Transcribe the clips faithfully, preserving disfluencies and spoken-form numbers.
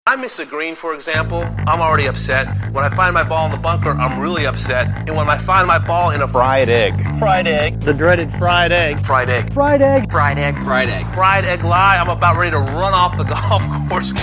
I miss a green, for example, I'm already upset. When I find my ball in the bunker, I'm really upset. And when I find my ball in a fried egg. Fried egg. The dreaded fried egg. Fried egg. Fried egg. Fried egg. Fried egg. Fried egg lie, I'm about ready to run off the golf course.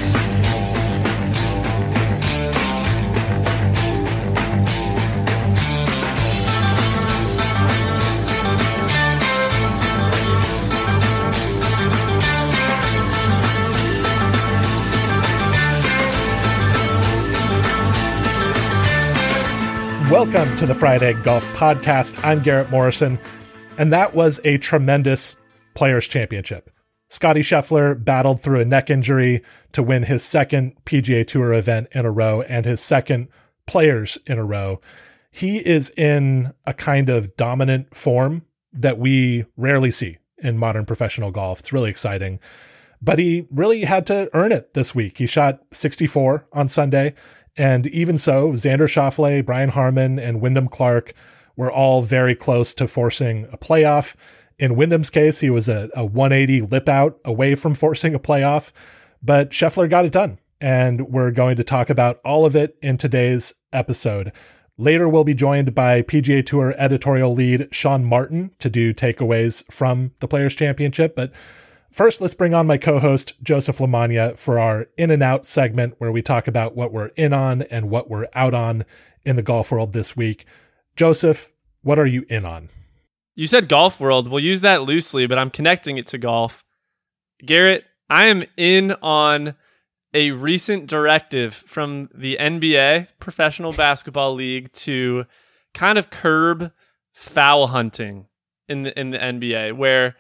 Welcome to the Fried Egg Golf Podcast. I'm Garrett Morrison, and that was a tremendous Players' Championship. Scottie Scheffler battled through a neck injury to win his second P G A Tour event in a row and his second Players in a row. He is in a kind of dominant form that we rarely see in modern professional golf. It's really exciting, but he really had to earn it this week. He shot sixty-four on Sunday. And even so, Xander Schauffele, Brian Harman, and Wyndham Clark were all very close to forcing a playoff. In Wyndham's case, he was a, a one eighty lip out away from forcing a playoff, but Scheffler got it done. And we're going to talk about all of it in today's episode. Later, we'll be joined by P G A Tour editorial lead Sean Martin to do takeaways from the Players' Championship. But first, let's bring on my co-host, Joseph Lamagna, for our In and Out segment where we talk about what we're in on and what we're out on in the golf world this week. Joseph, what are you in on? You said golf world. We'll use that loosely, but I'm connecting it to golf. Garrett, I am in on a recent directive from the N B A, Professional Basketball League, to kind of curb foul hunting in the, in the N B A, where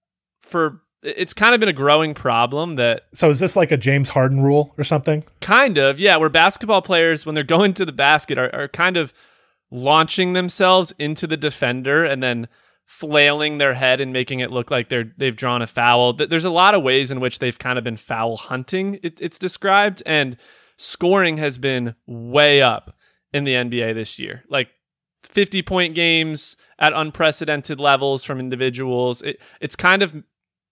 for it's kind of been a growing problem that... So is this like a James Harden rule or something? Kind of, yeah, where basketball players, when they're going to the basket, are, are kind of launching themselves into the defender and then flailing their head and making it look like they're they've drawn a foul. There's a lot of ways in which they've kind of been foul hunting, it, it's described, and scoring has been way up in the N B A this year. Like fifty-point games at unprecedented levels from individuals. It, it's kind of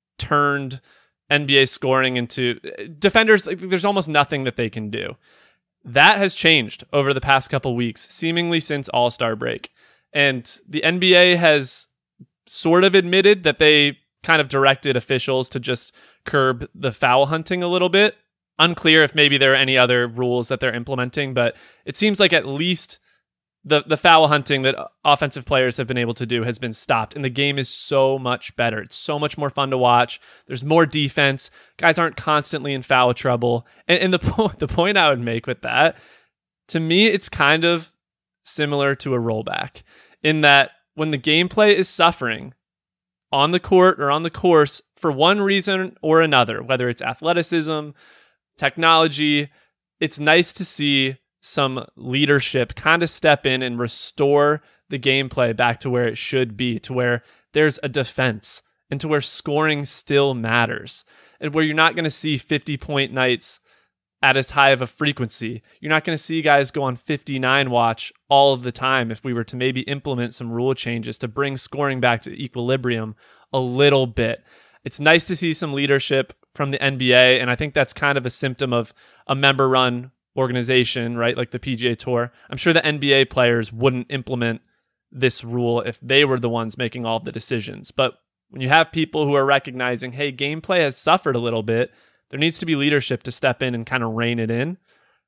turned N B A scoring into defenders. Like, there's almost nothing that they can do. That has changed over the past couple weeks, seemingly since All-Star break. And the N B A has sort of admitted that they kind of directed officials to just curb the foul hunting a little bit. Unclear if maybe there are any other rules that they're implementing, but it seems like at least the the foul hunting that offensive players have been able to do has been stopped, and the game is so much better. It's so much more fun to watch. There's more defense. Guys aren't constantly in foul trouble. And, and the, po- the point I would make with that, to me, it's kind of similar to a rollback in that when the gameplay is suffering on the court or on the course for one reason or another, whether it's athleticism, technology, it's nice to see some leadership kind of step in and restore the gameplay back to where it should be, to where there's a defense and to where scoring still matters, and where you're not going to see fifty point nights at as high of a frequency. You're not going to see guys go on fifty-nine watch all of the time if we were to maybe implement some rule changes to bring scoring back to equilibrium a little bit. It's nice to see some leadership from the N B A, and I think that's kind of a symptom of a member-run organization, right? Like the P G A Tour. I'm sure the N B A players wouldn't implement this rule if they were the ones making all of the decisions. But when you have people who are recognizing, hey, gameplay has suffered a little bit, there needs to be leadership to step in and kind of rein it in.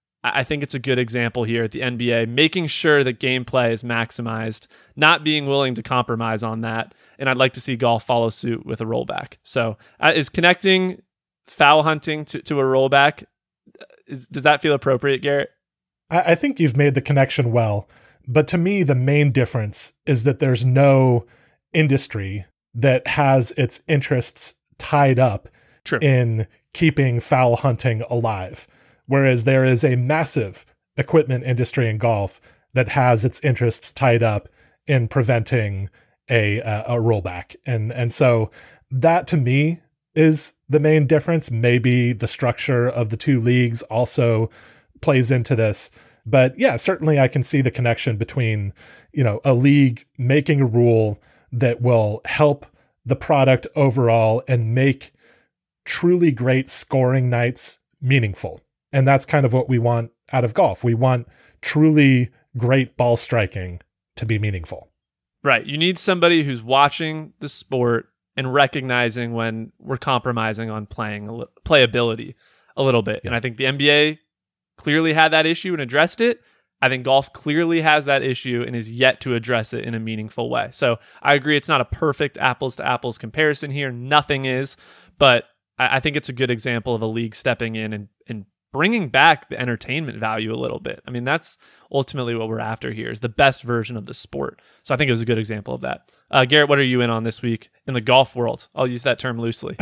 I think it's a good example here at the N B A, making sure that gameplay is maximized, not being willing to compromise on that. And I'd like to see golf follow suit with a rollback. So uh, is connecting foul hunting to, to a rollback, Is, does that feel appropriate, Garrett? I, I think you've made the connection well. But to me, the main difference is that there's no industry that has its interests tied up True. in keeping foul hunting alive. Whereas there is a massive equipment industry in golf that has its interests tied up in preventing a, a, a rollback. And, and so that to me is the main difference. Maybe the structure of the two leagues also plays into this, but yeah, certainly I can see the connection between, you know, a league making a rule that will help the product overall and make truly great scoring nights meaningful. And that's kind of what we want out of golf. We want truly great ball striking to be meaningful. Right. You need somebody who's watching the sport and recognizing when we're compromising on playing a li- playability a little bit. Yeah. And I think the N B A clearly had that issue and addressed it. I think golf clearly has that issue and is yet to address it in a meaningful way. So I agree it's not a perfect apples to apples comparison here. Nothing is, but I, I think it's a good example of a league stepping in and, and bringing back the entertainment value a little bit. I mean, that's ultimately what we're after here, is the best version of the sport. So I think it was a good example of that. Uh, Garrett, what are you in on this week in the golf world? I'll use that term loosely.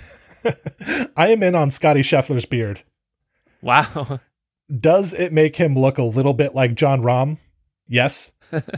I am in on Scotty Scheffler's beard. Wow. Does it make him look a little bit like Jon Rahm? Yes.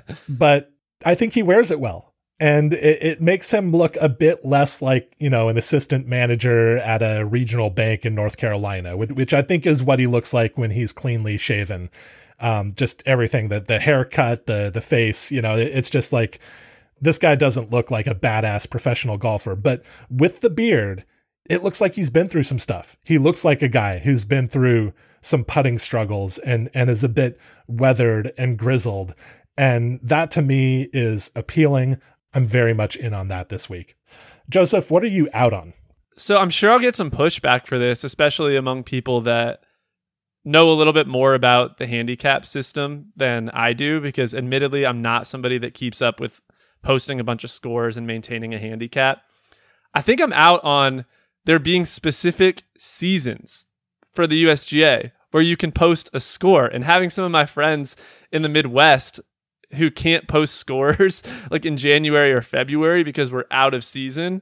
But I think he wears it well. And it, it makes him look a bit less like, you know, an assistant manager at a regional bank in North Carolina, which I think is what he looks like when he's cleanly shaven. Um, just everything, the, the haircut, the, the face, you know, it, it's just like, this guy doesn't look like a badass professional golfer, but with the beard, it looks like he's been through some stuff. He looks like a guy who's been through some putting struggles and, and is a bit weathered and grizzled. And that to me is appealing. I'm very much in on that this week. Joseph, what are you out on? So I'm sure I'll get some pushback for this, especially among people that know a little bit more about the handicap system than I do, because admittedly, I'm not somebody that keeps up with posting a bunch of scores and maintaining a handicap. I think I'm out on there being specific seasons for the U S G A where you can post a score, and having some of my friends in the Midwest who can't post scores like in January or February because we're out of season.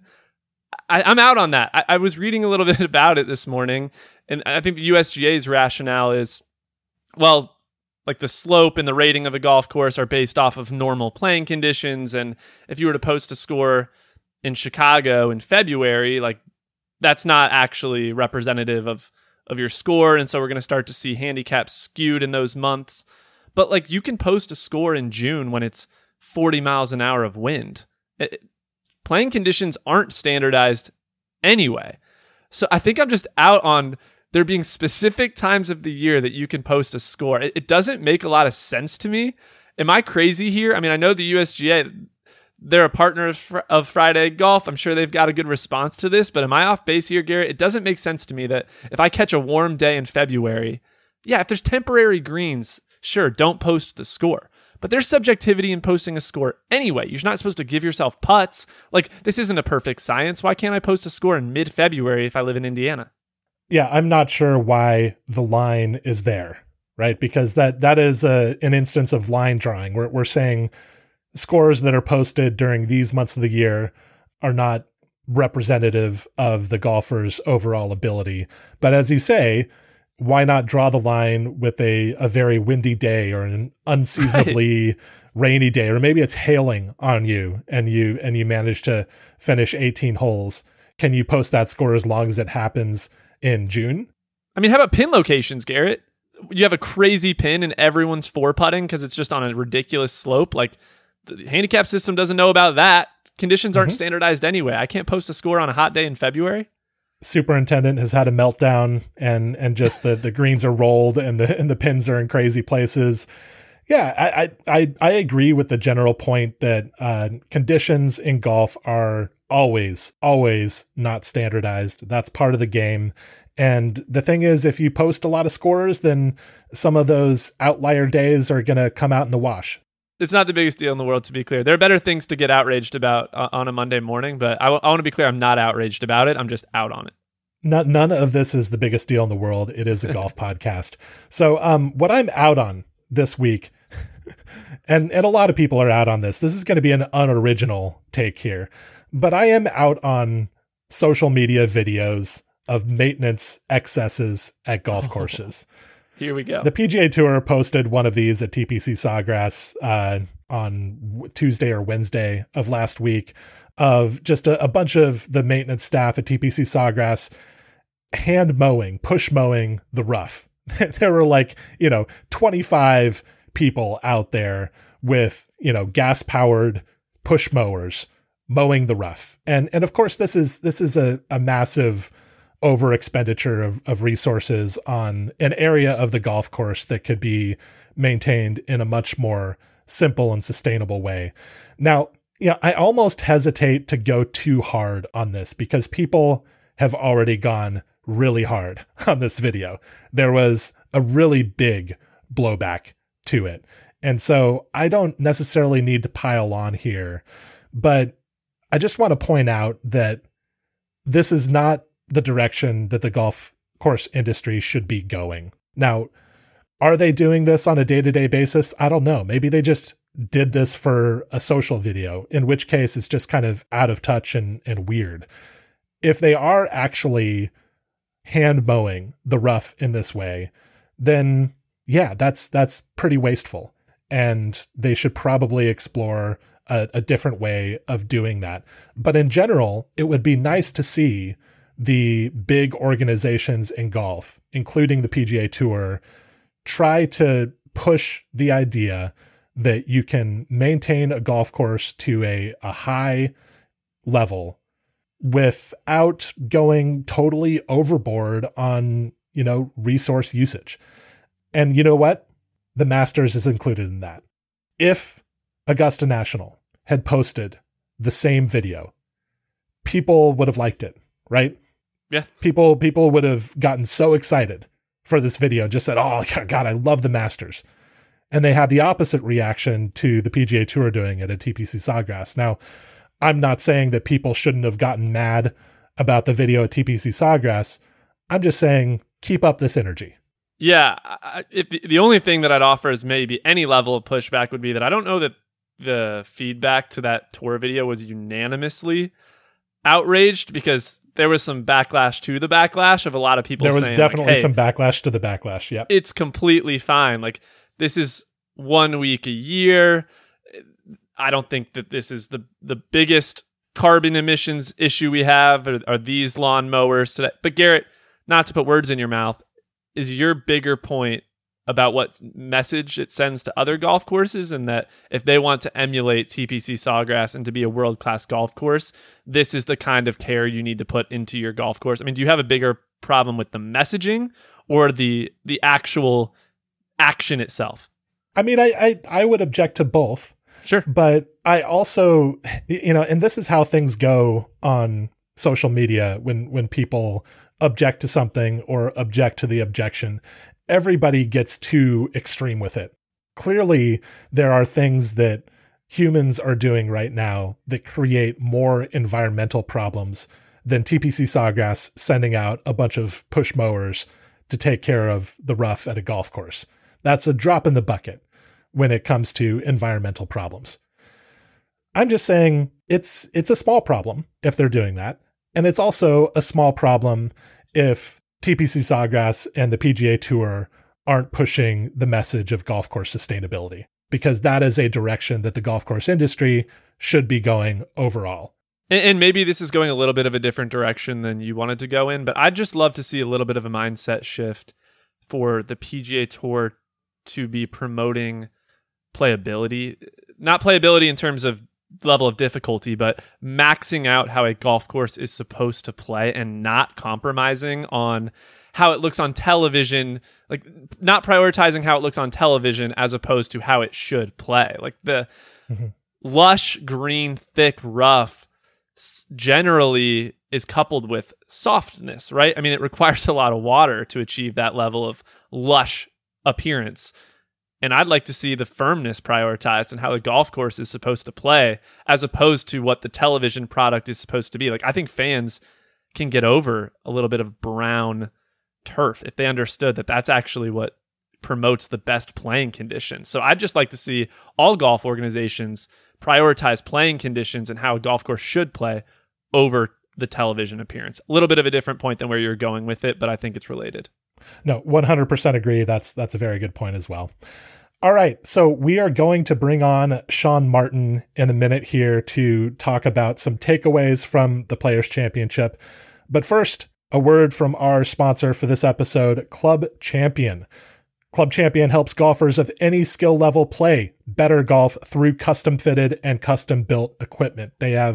I, I'm out on that. I, I was reading a little bit about it this morning, and I think the U S G A's rationale is, well, like the slope and the rating of a golf course are based off of normal playing conditions. And if you were to post a score in Chicago in February, like that's not actually representative of, of your score. And so we're going to start to see handicaps skewed in those months. But like you can post a score in June when it's forty miles an hour of wind. It, playing conditions aren't standardized anyway. So I think I'm just out on there being specific times of the year that you can post a score. It, it doesn't make a lot of sense to me. Am I crazy here? I mean, I know the U S G A, they're a partner of, of Friday Golf. I'm sure they've got a good response to this, but am I off base here, Garrett? It doesn't make sense to me that if I catch a warm day in February, yeah, if there's temporary greens, sure, don't post the score. But there's subjectivity in posting a score anyway. You're not supposed to give yourself putts. Like, this isn't a perfect science. Why can't I post a score in mid-February if I live in Indiana? Yeah, I'm not sure why the line is there, right? Because that that is a, an instance of line drawing. We're, we're saying scores that are posted during these months of the year are not representative of the golfer's overall ability. But as you say, why not draw the line with a, a very windy day or an unseasonably right. rainy day, or maybe it's hailing on you and you and you manage to finish eighteen holes. Can you post that score as long as it happens in June? I mean, how about pin locations, Garrett? You have a crazy pin and everyone's four putting because it's just on a ridiculous slope. Like, the handicap system doesn't know about that. Conditions aren't mm-hmm. standardized anyway. I can't post a score on a hot day in February. Superintendent has had a meltdown and and just the, the greens are rolled and the and the pins are in crazy places. Yeah, I I I agree with the general point that uh, conditions in golf are always, always not standardized. That's part of the game. And the thing is, if you post a lot of scores, then some of those outlier days are going to come out in the wash. It's not the biggest deal in the world, to be clear. There are better things to get outraged about uh, on a Monday morning, but I, w- I want to be clear, I'm not outraged about it. I'm just out on it. Not, none of this is the biggest deal in the world. It is a golf podcast. So um, what I'm out on this week, and, and a lot of people are out on this, this is going to be an unoriginal take here, but I am out on social media videos of maintenance excesses at golf courses. Here we go. The P G A Tour posted one of these at T P C Sawgrass uh, on Tuesday or Wednesday of last week of just a, a bunch of the maintenance staff at T P C Sawgrass hand mowing, push mowing the rough. There were like, you know, twenty-five people out there with, you know, gas powered push mowers mowing the rough. And, and of course, this is, this is a, a massive over expenditure of, of resources on an area of the golf course that could be maintained in a much more simple and sustainable way. Now, yeah, I almost hesitate to go too hard on this because people have already gone really hard on this video. There was a really big blowback to it. And so I don't necessarily need to pile on here, but I just want to point out that this is not the direction that the golf course industry should be going. Now, are they doing this on a day-to-day basis? I don't know. Maybe they just did this for a social video, in which case it's just kind of out of touch and, and weird. If they are actually hand mowing the rough in this way, then yeah, that's that's pretty wasteful. And they should probably explore a, a different way of doing that. But in general, it would be nice to see the big organizations in golf, including the P G A Tour, try to push the idea that you can maintain a golf course to a, a high level without going totally overboard on, you know, resource usage. And you know what? The Masters is included in that. If Augusta National had posted the same video, people would have liked it, right? Yeah. People, people would have gotten so excited for this video and just said, oh God, I love the Masters. And they had the opposite reaction to the P G A Tour doing it at T P C Sawgrass. Now, I'm not saying that people shouldn't have gotten mad about the video at T P C Sawgrass. I'm just saying, keep up this energy. Yeah. I, if the, the only thing that I'd offer is maybe any level of pushback would be that I don't know that the feedback to that tour video was unanimously outraged, because there was some backlash to the backlash of a lot of people saying, there was definitely like, hey, some backlash to the backlash. Yep. It's completely fine. Like, this is one week a year. I don't think that this is the, the biggest carbon emissions issue we have are, are these lawn mowers today. But Garrett, not to put words in your mouth, is your bigger point about what message it sends to other golf courses, and that if they want to emulate T P C Sawgrass and to be a world-class golf course, this is the kind of care you need to put into your golf course? I mean, do you have a bigger problem with the messaging or the the actual action itself? I mean, I, I, I would object to both. Sure. But I also, you know, and this is how things go on social media when, when people object to something or object to the objection. Everybody gets too extreme with it. Clearly, there are things that humans are doing right now that create more environmental problems than T P C Sawgrass sending out a bunch of push mowers to take care of the rough at a golf course. That's a drop in the bucket when it comes to environmental problems. I'm just saying it's it's a small problem if they're doing that. And it's also a small problem if T P C Sawgrass and the P G A Tour aren't pushing the message of golf course sustainability, because that is a direction that the golf course industry should be going overall. And, and maybe this is going a little bit of a different direction than you wanted to go in, but I'd just love to see a little bit of a mindset shift for the P G A Tour to be promoting playability, not playability in terms of level of difficulty, but maxing out how a golf course is supposed to play and not compromising on how it looks on television, like not prioritizing how it looks on television as opposed to how it should play. Like the mm-hmm. lush, green, thick, rough generally is coupled with softness, right? I mean, it requires a lot of water to achieve that level of lush appearance. And I'd like to see the firmness prioritized and how the golf course is supposed to play, as opposed to what the television product is supposed to be. Like, I think fans can get over a little bit of brown turf if they understood that that's actually what promotes the best playing conditions. So I'd just like to see all golf organizations prioritize playing conditions and how a golf course should play over the television appearance. A little bit of a different point than where you're going with it, but I think it's related. No, one hundred percent agree. That's that's a very good point as well. All right, so we are going to bring on Sean Martin in a minute here to talk about some takeaways from the Players' Championship. But first, a word from our sponsor for this episode, Club Champion. Club Champion helps golfers of any skill level play better golf through custom-fitted and custom-built equipment. They have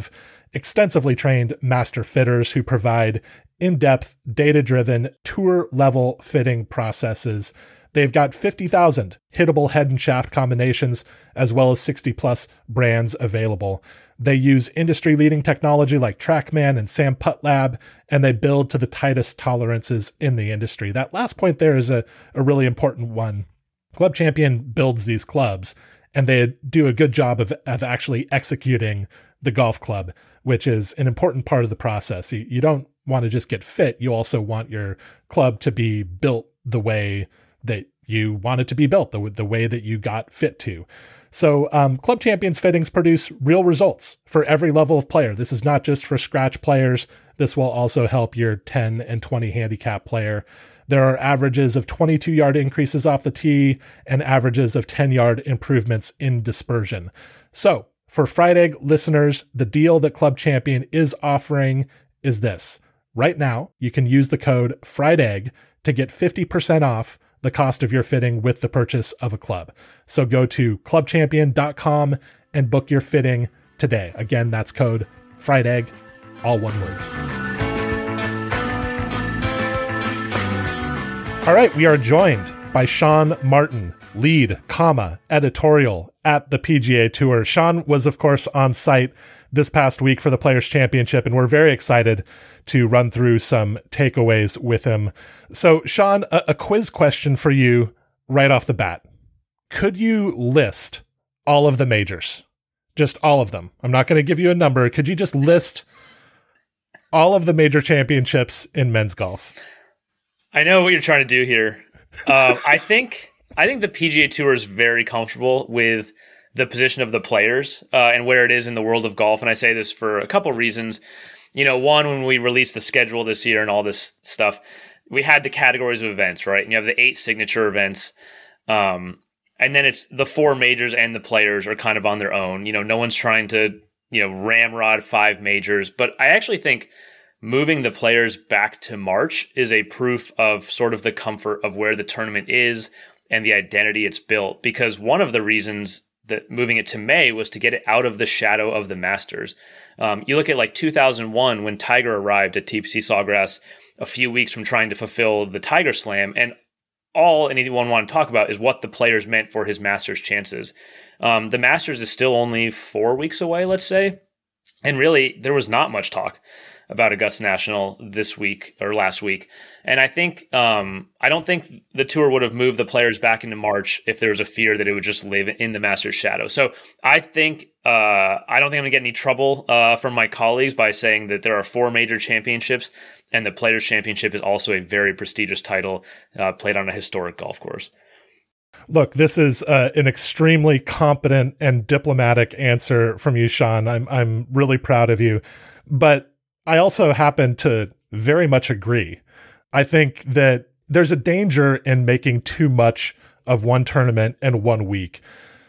extensively trained master fitters who provide in-depth, data-driven, tour-level fitting processes. They've got fifty thousand hittable head and shaft combinations, as well as sixty plus brands available. They use industry-leading technology like TrackMan and Sam Putt Lab, and they build to the tightest tolerances in the industry. That last point there is a, a really important one. Club Champion builds these clubs, and they do a good job of, of actually executing the golf club, which is an important part of the process. You, you don't want to just get fit. You also want your club to be built the way that you want it to be built, the, the way that you got fit to. So um, Club Champions fittings produce real results for every level of player. This is not just for scratch players. This will also help your ten and twenty handicap player. There are averages of twenty-two yard increases off the tee and averages of ten yard improvements in dispersion. So for Fried Egg listeners, the deal that Club Champion is offering is this. Right now, you can use the code FRIEDEGG to get fifty percent off the cost of your fitting with the purchase of a club. So go to club champion dot com and book your fitting today. Again, that's code FRIEDEGG, all one word. All right, we are joined by Sean Martin, lead, comma, editorial at the P G A Tour. Sean was, of course, on site this past week for the Players' Championship, and we're very excited to run through some takeaways with him. So, Sean, a, a quiz question for you right off the bat. Could you list all of the majors? Just all of them. I'm not going to give you a number. Could you just list all of the major championships in men's golf? I know what you're trying to do here. Uh, I think I think the P G A Tour is very comfortable with the position of the players uh, and where it is in the world of golf. And I say this for a couple reasons. You know, one, when we released the schedule this year and all this stuff, we had the categories of events, right? And you have the eight signature events. Um, and then it's the four majors and the players are kind of on their own. You know, no one's trying to, you know, ramrod five majors. But I actually think moving the players back to March is a proof of sort of the comfort of where the tournament is and the identity it's built. Because one of the reasons that moving it to May was to get it out of the shadow of the Masters. Um, you look at like two thousand one when Tiger arrived at T P C Sawgrass a few weeks from trying to fulfill the Tiger Slam, and all anyone want to talk about is what the players meant for his Masters chances. Um, the Masters is still only four weeks away, let's say, and really there was not much talk about Augusta National this week or last week. And I think, um, I don't think the tour would have moved the players back into March if there was a fear that it would just live in the Masters shadow. So I think, uh, I don't think I'm gonna get any trouble, uh, from my colleagues by saying that there are four major championships and the Players Championship is also a very prestigious title, uh, played on a historic golf course. Look, this is uh, an extremely competent and diplomatic answer from you, Sean. I'm, I'm really proud of you, but I also happen to very much agree. I think that there's a danger in making too much of one tournament and one week,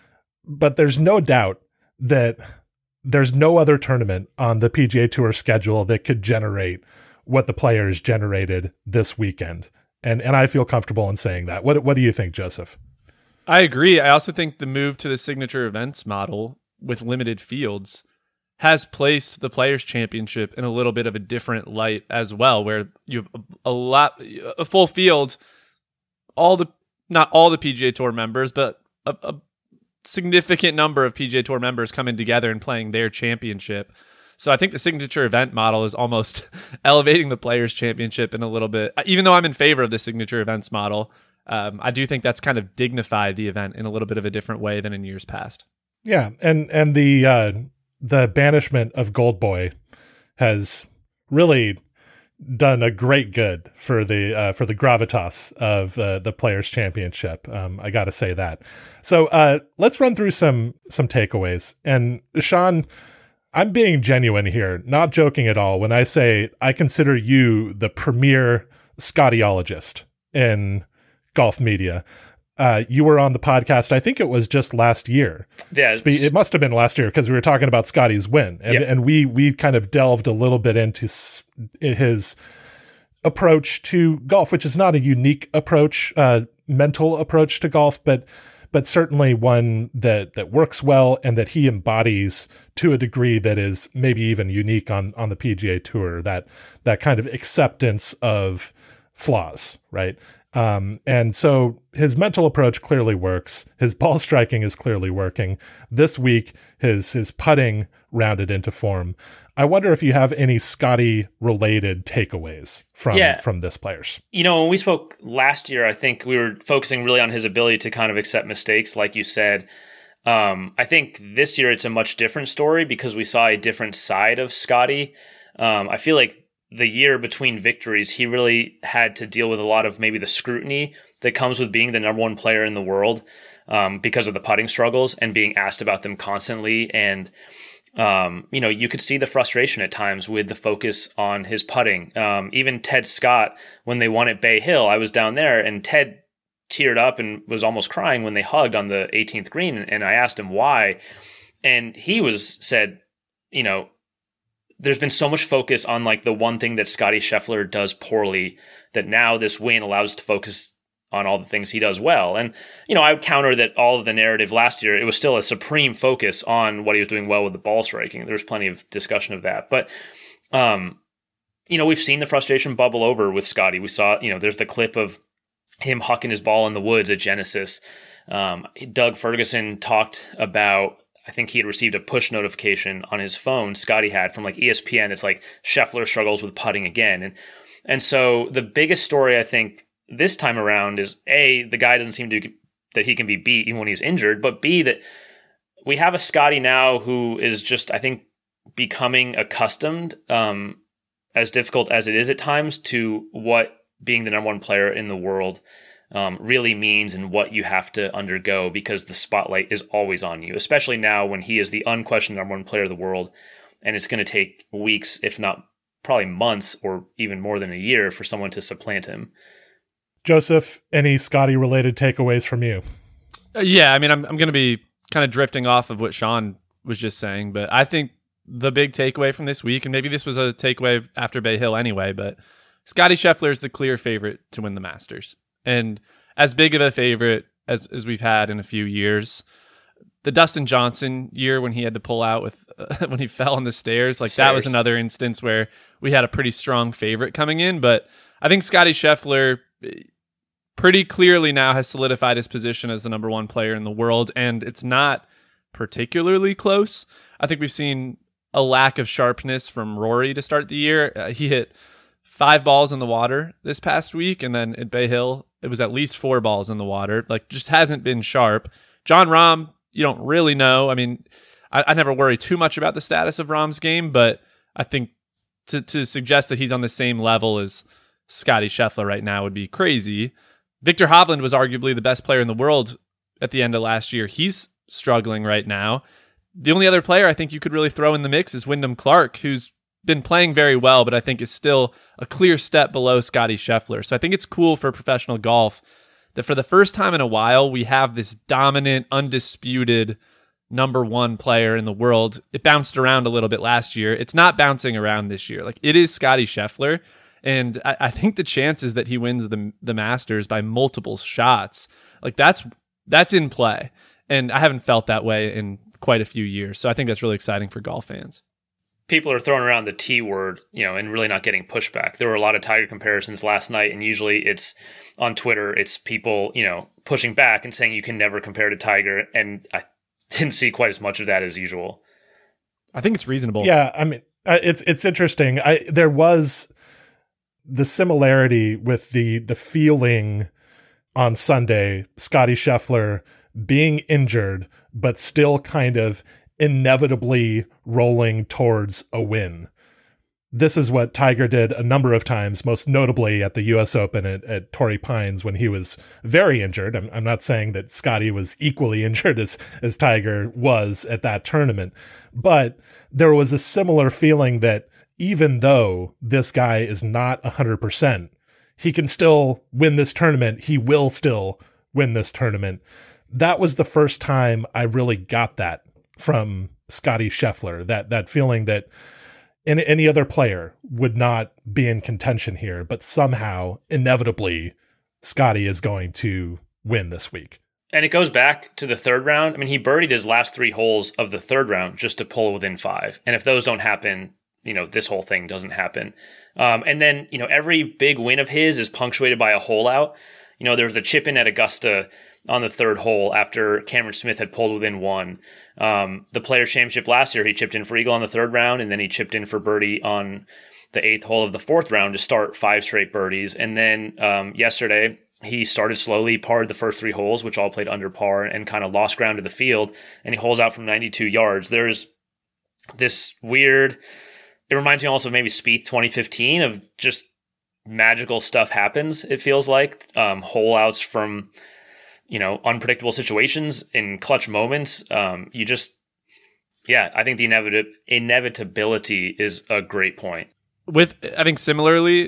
but there's no doubt that there's no other tournament on the P G A Tour schedule that could generate what the players generated this weekend. And and I feel comfortable in saying that. What what do you think, Joseph? I agree. I also think the move to the signature events model with limited fields has placed the Players' Championship in a little bit of a different light as well, where you have a, a lot, a full field, all the, not all the P G A Tour members, but a, a significant number of P G A Tour members coming together and playing their championship. So I think the signature event model is almost elevating the Players' Championship in a little bit. Even though I'm in favor of the signature events model, um, I do think that's kind of dignified the event in a little bit of a different way than in years past. Yeah, and and the uh, the banishment of Gold Boy has really done a great good for the uh, for the gravitas of uh, the Players' Championship. Um, I got to say that. So uh, let's run through some some takeaways. And Sean, I'm being genuine here, not joking at all, when I say I consider you the premier Scottyologist in golf media. Uh, you were on the podcast, I think it was just last year. Yeah, Spe- it must have been last year because we were talking about Scotty's win. And, yep. and we we kind of delved a little bit into s- his approach to golf, which is not a unique approach, uh, mental approach to golf, but but certainly one that that works well and that he embodies to a degree that is maybe even unique on on the P G A Tour. That that kind of acceptance of flaws, right? Um, and so his mental approach clearly works. His ball striking is clearly working. This week, his his putting rounded into form. I wonder if you have any Scotty related takeaways from, yeah. from this players. You know, when we spoke last year, I think we were focusing really on his ability to kind of accept mistakes, like you said. Um, I think this year it's a much different story because we saw a different side of Scotty. Um, I feel like the year between victories, he really had to deal with a lot of maybe the scrutiny that comes with being the number one player in the world um, because of the putting struggles and being asked about them constantly. And Um, you know, you could see the frustration at times with the focus on his putting. Um, even Ted Scott, when they won at Bay Hill, I was down there and Ted teared up and was almost crying when they hugged on the eighteenth green. And I asked him why. And he was said, you know, there's been so much focus on like the one thing that Scotty Scheffler does poorly that now this win allows us to focus on all the things he does well. And, you know, I would counter that all of the narrative last year, it was still a supreme focus on what he was doing well with the ball striking. There was plenty of discussion of that. But, um, you know, we've seen the frustration bubble over with Scotty. We saw, you know, there's the clip of him hucking his ball in the woods at Genesis. Um, Doug Ferguson talked about, I think he had received a push notification on his phone, Scotty had, from like E S P N. It's like Scheffler struggles with putting again. And, and so the biggest story, I think, this time around is A, the guy doesn't seem to that he can be beat even when he's injured, but B, that we have a Scotty now who is just, I think, becoming accustomed, um, as difficult as it is at times, to what being the number one player in the world um, really means and what you have to undergo because the spotlight is always on you, especially now when he is the unquestioned number one player of the world. And it's going to take weeks, if not probably months or even more than a year for someone to supplant him. Joseph, any Scotty related takeaways from you? Uh, yeah, I mean, I'm I'm going to be kind of drifting off of what Sean was just saying, but I think the big takeaway from this week, and maybe this was a takeaway after Bay Hill anyway, but Scotty Scheffler is the clear favorite to win the Masters. And as big of a favorite as, as we've had in a few years, the Dustin Johnson year when he had to pull out with uh, when he fell on the stairs, like stairs. That was another instance where we had a pretty strong favorite coming in. But I think Scotty Scheffler pretty clearly now has solidified his position as the number one player in the world, and it's not particularly close. I think we've seen a lack of sharpness from Rory to start the year. Uh, he hit five balls in the water this past week, and then at Bay Hill, it was at least four balls in the water. Like, just hasn't been sharp. Jon Rahm, you don't really know. I mean, I, I never worry too much about the status of Rahm's game, but I think to, to suggest that he's on the same level as Scotty Scheffler right now would be crazy. Victor Hovland was arguably the best player in the world at the end of last year. He's struggling right now. The only other player I think you could really throw in the mix is Wyndham Clark, who's been playing very well, but I think is still a clear step below Scotty Scheffler. So I think it's cool for professional golf that for the first time in a while, we have this dominant, undisputed number one player in the world. It bounced around a little bit last year. It's not bouncing around this year. Like, it is Scotty Scheffler. And I, I think the chances that he wins the the Masters by multiple shots, like that's that's in play. And I haven't felt that way in quite a few years. So I think that's really exciting for golf fans. People are throwing around the T word, you know, and really not getting pushback. There were a lot of Tiger comparisons last night, and usually it's on Twitter, it's people, you know, pushing back and saying you can never compare to Tiger. And I didn't see quite as much of that as usual. I think it's reasonable. Yeah, I mean, it's it's interesting. I there was the similarity with the the feeling on Sunday, Scotty Scheffler being injured, but still kind of inevitably rolling towards a win. This is what Tiger did a number of times, most notably at the U S Open at, at Torrey Pines when he was very injured. I'm, I'm not saying that Scotty was equally injured as, as Tiger was at that tournament, but there was a similar feeling that even though this guy is not one hundred percent, he can still win this tournament. He will still win this tournament. That was the first time I really got that from Scotty Scheffler, that that feeling that any, any other player would not be in contention here, but somehow, inevitably, Scotty is going to win this week. And it goes back to the third round. I mean, he birdied his last three holes of the third round just to pull within five. And if those don't happen, you know, this whole thing doesn't happen. Um, and then, you know, every big win of his is punctuated by a hole out. You know, there was the chip in at Augusta on the third hole after Cameron Smith had pulled within one. Um, the Players' Championship last year, he chipped in for eagle on the third round, and then he chipped in for birdie on the eighth hole of the fourth round to start five straight birdies. And then um, yesterday, he started slowly, parred the first three holes, which all played under par, and kind of lost ground to the field, and he holes out from ninety-two yards. There's this weird, it reminds me also of maybe Spieth twenty fifteen of just magical stuff happens, it feels like. Um, hole outs from, you know, unpredictable situations in clutch moments. Um, you just, yeah, I think the inevit- inevitability is a great point. With, I think similarly,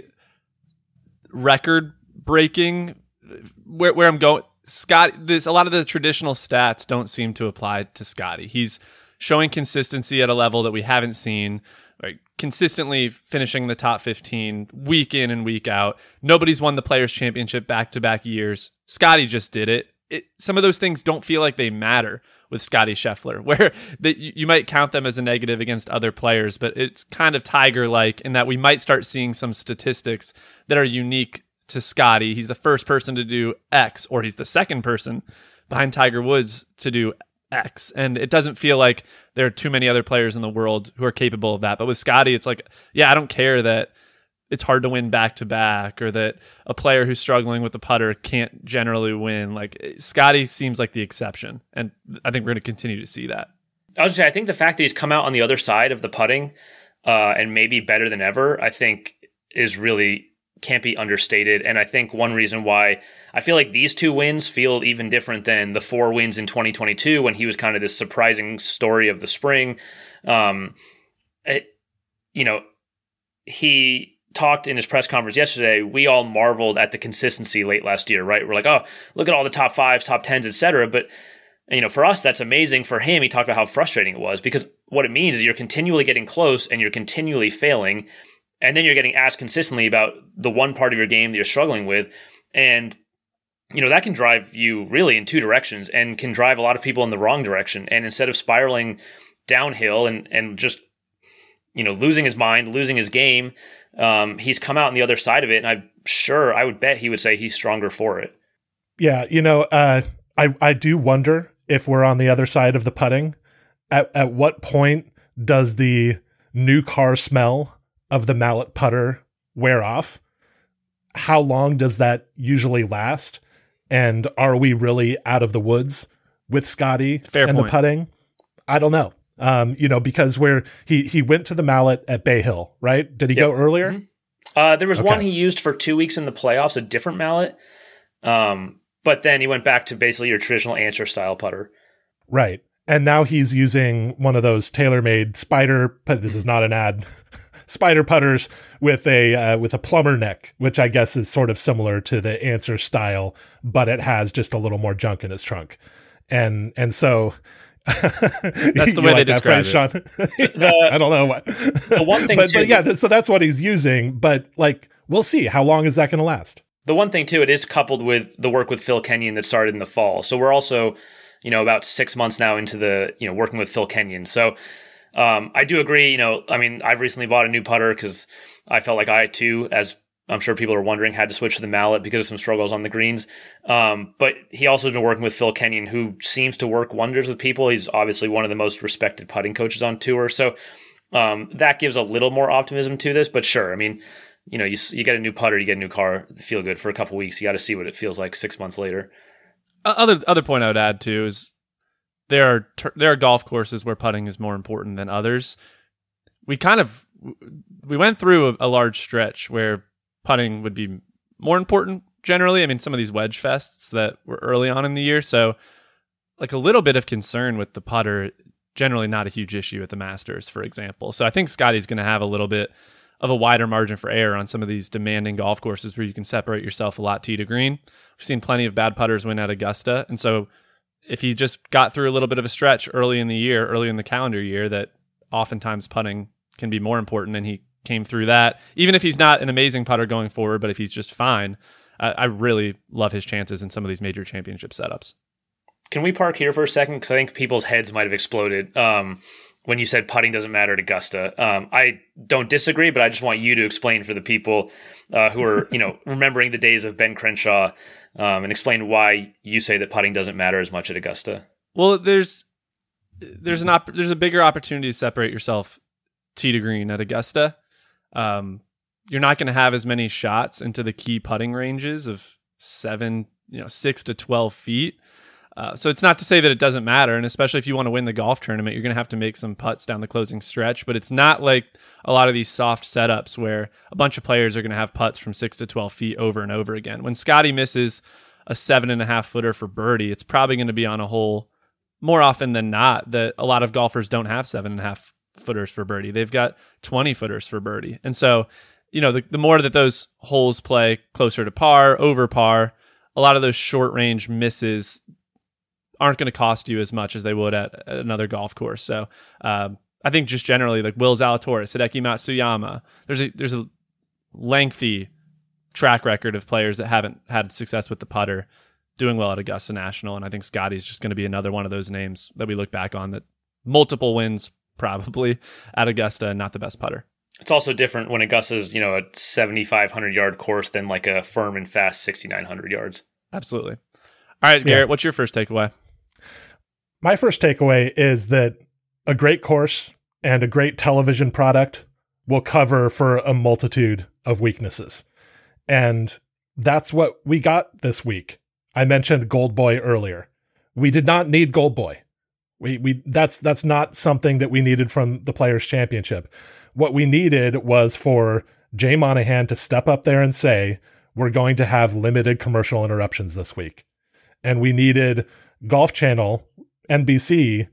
record breaking, where where I'm going, Scott, this a lot of the traditional stats don't seem to apply to Scotty. He's showing consistency at a level that we haven't seen, right? Consistently finishing the top fifteen week in and week out. Nobody's won the Players' Championship back-to-back years. Scotty just did it. It some of those things don't feel like they matter with Scotty Scheffler, where that you might count them as a negative against other players, but it's kind of Tiger-like in that we might start seeing some statistics that are unique to Scotty. He's the first person to do X, or he's the second person behind Tiger Woods to do X. And it doesn't feel like there are too many other players in the world who are capable of that. But with Scotty, it's like, yeah, I don't care that it's hard to win back to back, or that a player who's struggling with the putter can't generally win. Like, Scotty seems like the exception. And I think we're going to continue to see that. I was say, I think the fact that he's come out on the other side of the putting uh, and maybe better than ever, I think is really can't be understated. And I think one reason why I feel like these two wins feel even different than the four wins in twenty twenty-two when he was kind of this surprising story of the spring. Um, it, you know, he talked in his press conference yesterday. We all marveled at the consistency late last year, right? We're like, oh, look at all the top fives, top tens, et cetera. But, you know, for us, that's amazing. For him, he talked about how frustrating it was, because what it means is you're continually getting close and you're continually failing. And then you're getting asked consistently about the one part of your game that you're struggling with. And, you know, that can drive you really in two directions and can drive a lot of people in the wrong direction. And instead of spiraling downhill and, and just, you know, losing his mind, losing his game, um, he's come out on the other side of it. And I'm sure, I would bet he would say he's stronger for it. Yeah. You know, uh, I, I do wonder if we're on the other side of the putting. At, at what point does the new car smell of the mallet putter wear off? How long does that usually last? And are we really out of the woods with Scotty Fair and point. the putting? I don't know. Um, you know, because where he, he went to the mallet at Bay Hill, right? Did he Yep. go earlier? Mm-hmm. Uh, there was Okay. one he used for two weeks in the playoffs, a different mallet. Um, but then he went back to basically your traditional answer style putter. Right. And now he's using one of those tailor-made spider, but this is not an ad, spider putters with a uh, with a plumber neck, which I guess is sort of similar to the answer style, but it has just a little more junk in its trunk. And and so That's the way they describe it. Sean? The- I don't know what. The one thing but, too, but yeah, th- so that's what he's using. But like, we'll see. How long is that going to last? The one thing too, it is coupled with the work with Phil Kenyon that started in the fall. So we're also, you know, about six months now into the, you know, working with Phil Kenyon. So um, I do agree, you know, I mean, I've recently bought a new putter because I felt like I too, as I'm sure people are wondering, had to switch to the mallet because of some struggles on the greens. Um, but he also has been working with Phil Kenyon, who seems to work wonders with people. He's obviously one of the most respected putting coaches on tour. So um, that gives a little more optimism to this. But sure, I mean, you know, you you get a new putter, you get a new car, feel good for a couple weeks. You got to see what it feels like six months later. Other other point I would add too is there are ter- there are golf courses where putting is more important than others. We kind of we went through a, a large stretch where putting would be more important generally. I mean, some of these wedge fests that were early on in the year, so like a little bit of concern with the putter, generally not a huge issue at the Masters, for example. So I think Scotty's going to have a little bit of a wider margin for error on some of these demanding golf courses where you can separate yourself a lot tee to green. We've seen plenty of bad putters win at Augusta. And so if he just got through a little bit of a stretch early in the year, early in the calendar year, that oftentimes putting can be more important, and he came through that, even if he's not an amazing putter going forward, but if he's just fine, I, I really love his chances in some of these major championship setups. can we park here for a second? Because I think people's heads might have exploded um, when you said putting doesn't matter at Augusta. Um, I don't disagree, but I just want you to explain for the people uh, who are, you know, remembering the days of Ben Crenshaw um, and explain why you say that putting doesn't matter as much at Augusta. Well, there's there's an op- there's a bigger opportunity to separate yourself tee to green at Augusta. Um, you're not going to have as many shots into the key putting ranges of seven, you know, six to twelve feet. Uh, so it's not to say that it doesn't matter, and especially if you want to win the golf tournament, you're going to have to make some putts down the closing stretch. But it's not like a lot of these soft setups where a bunch of players are going to have putts from six to twelve feet over and over again. When Scotty misses a seven and a half footer for birdie, it's probably going to be on a hole more often than not that a lot of golfers don't have seven and a half footers for birdie. They've got twenty footers for birdie. And so, you know, the, the more that those holes play closer to par, over par, a lot of those short range misses aren't going to cost you as much as they would at, at another golf course. So um, I think just generally, like Will Zalatoris, Hideki Matsuyama, there's a there's a lengthy track record of players that haven't had success with the putter doing well at Augusta National, and I think Scotty's just going to be another one of those names that we look back on that multiple wins probably at Augusta and not the best putter. It's also different when Augusta's, you know, a seventy-five hundred yard course than like a firm and fast sixty-nine hundred yards. Absolutely. All right, Garrett, Yeah. what's your first takeaway? My first takeaway is that a great course and a great television product will cover for a multitude of weaknesses. And that's what we got this week. I mentioned Gold Boy earlier. We did not need Gold Boy. We we that's that's not something that we needed from the Players' Championship. What we needed was for Jay Monahan to step up there and say, we're going to have limited commercial interruptions this week. And we needed Golf Channel, N B C,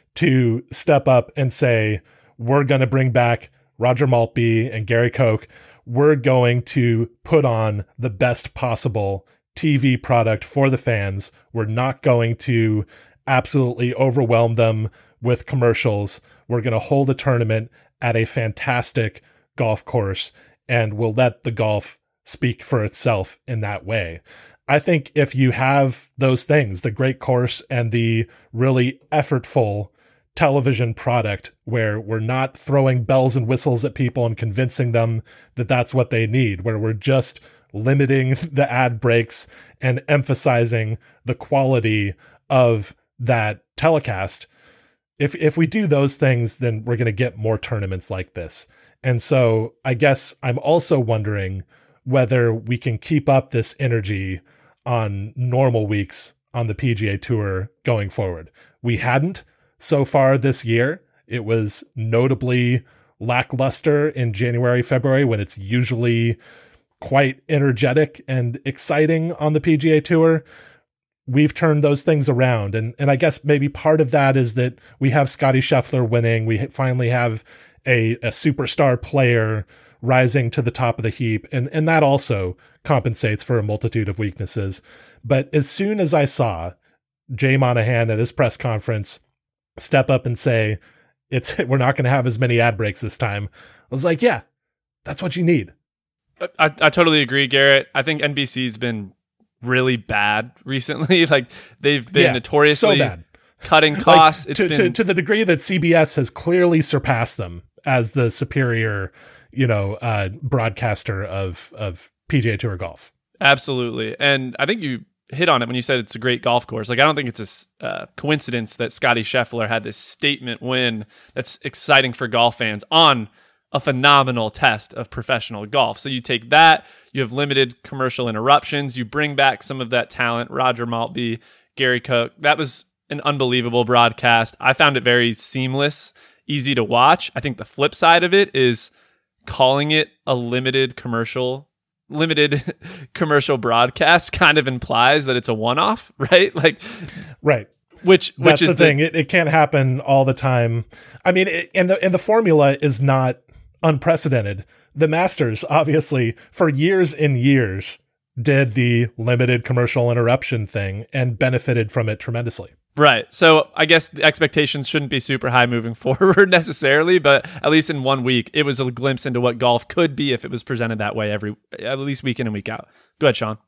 to step up and say, we're going to bring back Roger Maltby and Gary Koch. We're going to put on the best possible T V product for the fans. We're not going to absolutely overwhelm them with commercials. We're going to hold a tournament at a fantastic golf course, and we'll let the golf speak for itself in that way. I think if you have those things, the great course and the really effortful television product where we're not throwing bells and whistles at people and convincing them that that's what they need, where we're just limiting the ad breaks and emphasizing the quality of that telecast. If if we do those things, then we're going to get more tournaments like this. And so I guess I'm also wondering whether we can keep up this energy on normal weeks on the P G A Tour going forward. We hadn't so far this year. It was notably lackluster in January, February, when it's usually quite energetic and exciting on the P G A Tour. We've turned those things around. And, and I guess maybe part of that is that we have Scotty Scheffler winning. We finally have a, a superstar player rising to the top of the heap. And, and that also compensates for a multitude of weaknesses. But as soon as I saw Jay Monahan at his press conference step up and say, it's we're not going to have as many ad breaks this time, I was like, yeah, that's what you need. I, I totally agree, Garrett. I think N B C's been really bad recently. Like they've been Yeah, notoriously so bad. cutting costs. Like, it's to, been to, to the degree that C B S has clearly surpassed them as the superior, you know, uh, broadcaster of, of P G A Tour golf. absolutely. And I think you hit on it when you said it's a great golf course. Like, I don't think it's a uh, coincidence that Scotty Scheffler had this statement win that's exciting for golf fans on a phenomenal test of professional golf. So you take that, you have limited commercial interruptions, you bring back some of that talent, Roger Maltby, Gary Koch. That was an unbelievable broadcast. I found it very seamless, easy to watch. I think the flip side of it is calling it a limited commercial limited commercial broadcast kind of implies that it's a one-off, right? Like, right. Which, which That's is the thing. It, it can't happen all the time. I mean, it, and the and the formula is not unprecedented. The Masters, obviously, for years and years, did the limited commercial interruption thing and benefited from it tremendously. Right. So I guess the expectations shouldn't be super high moving forward necessarily, but at least in one week, it was a glimpse into what golf could be if it was presented that way every, at least week in and week out. Go ahead, Sean.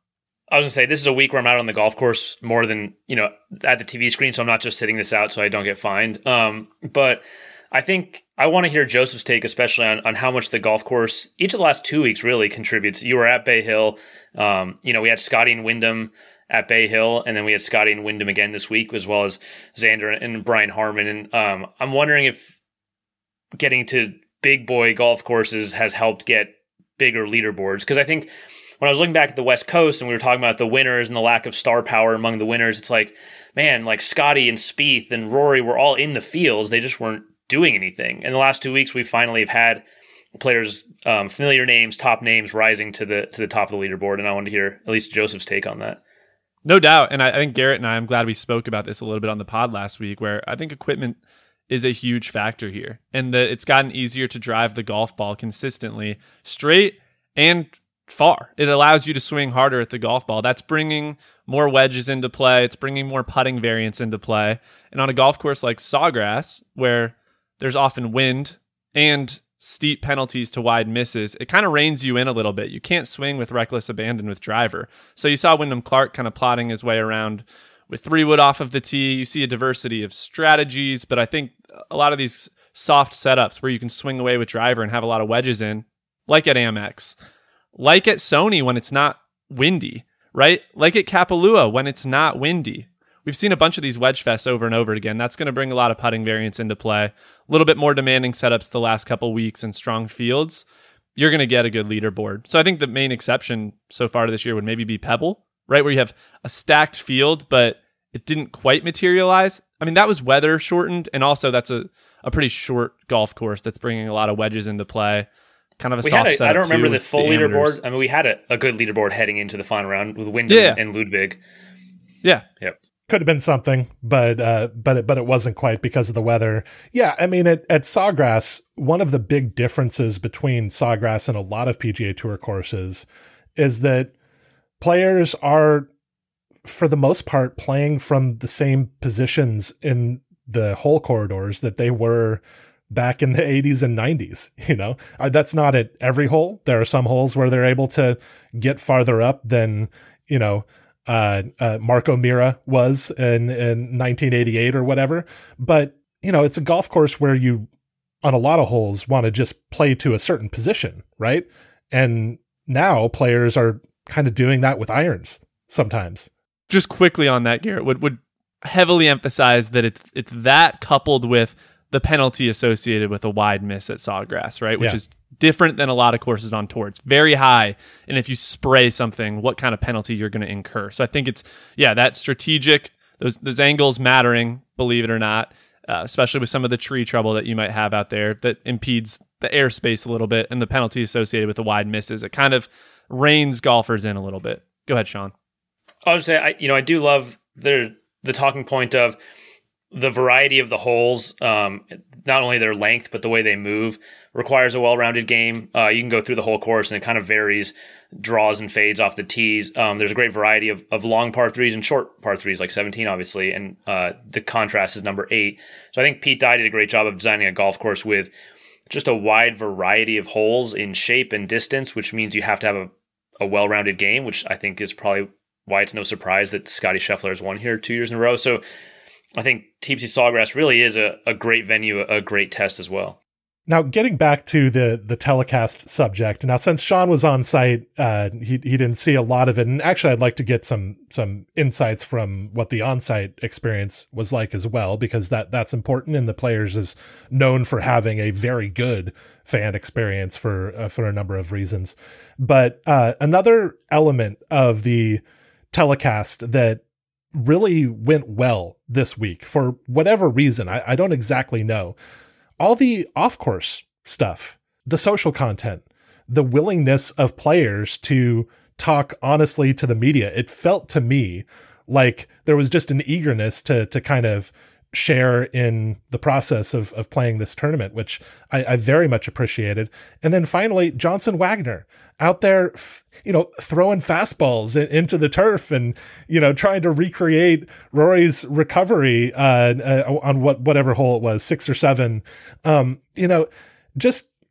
I was gonna say, this is a week where I'm out on the golf course more than, you know, at the T V screen. So I'm not just sitting this out so I don't get fined. Um, but I think I want to hear Joseph's take, especially on, on how much the golf course, each of the last two weeks really contributes. You were at Bay Hill. Um, you know, we had Scotty and Wyndham at Bay Hill, and then we had Scotty and Wyndham again this week, as well as Xander and Brian Harman. And um, I'm wondering if getting to big boy golf courses has helped get bigger leaderboards. Because I think when I was looking back at the West Coast and we were talking about the winners and the lack of star power among the winners, it's like, man, like Scotty and Spieth and Rory were all in the fields. They just weren't doing anything. In the last two weeks, we finally have had players, um, familiar names, top names rising to the to the top of the leaderboard. And I wanted to hear at least Joseph's take on that. No doubt. And I, I think Garrett and I, I'm glad we spoke about this a little bit on the pod last week, where I think equipment is a huge factor here. And that it's gotten easier to drive the golf ball consistently straight and far. It allows you to swing harder at the golf ball. That's bringing more wedges into play. It's bringing more putting variance into play. And on a golf course like Sawgrass, where there's often wind and steep penalties to wide misses, it kind of reins you in a little bit. You can't swing with reckless abandon with driver. So you saw Wyndham Clark kind of plotting his way around with three wood off of the tee. You see a diversity of strategies, but I think a lot of these soft setups where you can swing away with driver and have a lot of wedges in, like at Amex, like at Sony when it's not windy, right? Like at Kapalua when it's not windy. We've seen a bunch of these wedge fests over and over again. That's going to bring a lot of putting variance into play. A little bit more demanding setups the last couple weeks and strong fields. You're going to get a good leaderboard. So I think the main exception so far to this year would maybe be Pebble, right? Where you have a stacked field, but it didn't quite materialize. I mean, that was weather shortened. And also that's a, a pretty short golf course that's bringing a lot of wedges into play. Kind of a we soft had a, setup I don't remember too the with full the leaderboard. amateurs. I mean, we had a, a good leaderboard heading into the final round with Wyndham Yeah. and Ludwig. Yeah. Yep. Could have been something, but uh, but it, but it wasn't quite because of the weather. Yeah, I mean, at, at Sawgrass, one of the big differences between Sawgrass and a lot of P G A Tour courses is that players are, for the most part, playing from the same positions in the hole corridors that they were back in the eighties and nineties. You know, uh, that's not at every hole. There are some holes where they're able to get farther up than, you know, Uh, uh, Marco Mira was in, in nineteen eighty-eight or whatever. But, you know, it's a golf course where you, on a lot of holes, want to just play to a certain position, right? And now players are kind of doing that with irons sometimes. Just quickly on that, Garrett, would, would heavily emphasize that it's it's that coupled with the penalty associated with a wide miss at Sawgrass, right? Which Yeah. is different than a lot of courses on tour. It's very high. And if you spray something, what kind of penalty you're going to incur. So I think it's, yeah, that strategic, those, those angles mattering, believe it or not, uh, especially with some of the tree trouble that you might have out there that impedes the airspace a little bit, and the penalty associated with the wide misses. It kind of reins golfers in a little bit. Go ahead, Sean. I'll just say, I, you know, I do love the the talking point of the variety of the holes, um, not only their length, but the way they move requires a well-rounded game. Uh, you can go through the whole course and it kind of varies, draws and fades off the tees. Um, there's a great variety of, of long par threes and short par threes, like seventeen, obviously. And uh, the contrast is number eight. So I think Pete Dye did a great job of designing a golf course with just a wide variety of holes in shape and distance, which means you have to have a, a well-rounded game, which I think is probably why it's no surprise that Scotty Scheffler has won here two years in a row. So I think T P C Sawgrass really is a, a great venue, a great test as well. Now, getting back to the the telecast subject. Now, since Sean was on site, uh, he he didn't see a lot of it. And actually, I'd like to get some some insights from what the on-site experience was like as well, because that that's important. And the Players is known for having a very good fan experience for uh, for a number of reasons. But uh, another element of the telecast that really went well this week, for whatever reason, I, I don't exactly know. All the off-course stuff, the social content, the willingness of players to talk honestly to the media. It felt to me like there was just an eagerness to to kind of share in the process of, of playing this tournament, which I, I very much appreciated. And then finally, Johnson Wagner out there, you know, throwing fastballs in, into the turf and, you know, trying to recreate Rory's recovery uh, uh, on what whatever hole it was, six or seven. Um, you know, just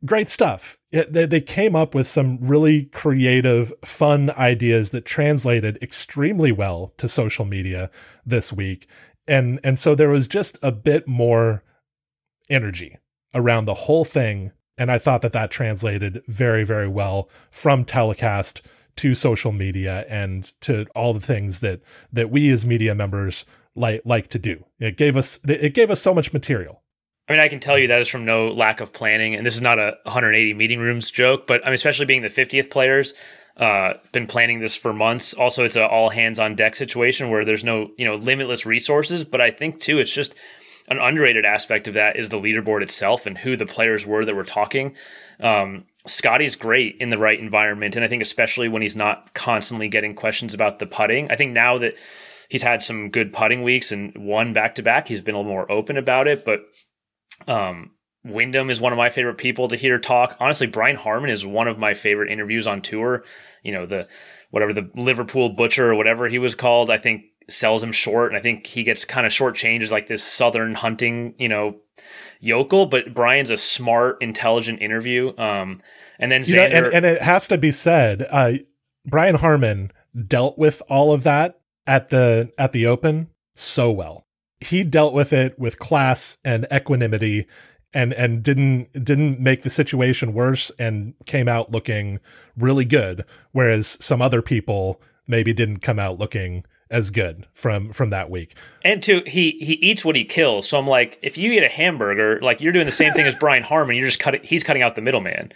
great stuff. It, they, they came up with some really creative, fun ideas that translated extremely well to social media this week. And, and so there was just a bit more energy around the whole thing. And I thought that that translated very, very well from telecast to social media and to all the things that, that we as media members like, like to do. It gave us, it gave us so much material. I mean, I can tell you that is from no lack of planning, and this is not a one hundred eighty meeting rooms joke, but I mean, especially being the fiftieth players, uh, been planning this for months. Also, it's an all hands on deck situation where there's no, you know, limitless resources. But I think too, it's just an underrated aspect of that is the leaderboard itself and who the players were that were talking. Um, Scotty's great in the right environment, and I think especially when he's not constantly getting questions about the putting. I think now that he's had some good putting weeks and won back to back, he's been a little more open about it, but. Um, Wyndham is one of my favorite people to hear talk. Honestly, Brian Harman is one of my favorite interviews on tour. You know, the whatever the Liverpool Butcher or whatever he was called, I think sells him short, and I think he gets kind of shortchanged as like this Southern hunting, you know, yokel. But Brian's a smart, intelligent interview. Um, and then Xander, you know, and, and it has to be said, uh, Brian Harman dealt with all of that at the at the Open so well. He dealt with it with class and equanimity and, and didn't, didn't make the situation worse and came out looking really good. Whereas some other people maybe didn't come out looking as good from, from that week. And two, he, he eats what he kills. So I'm like, if you eat a hamburger, like you're doing the same thing as Brian Harman, you're just cutting, he's cutting out the middleman.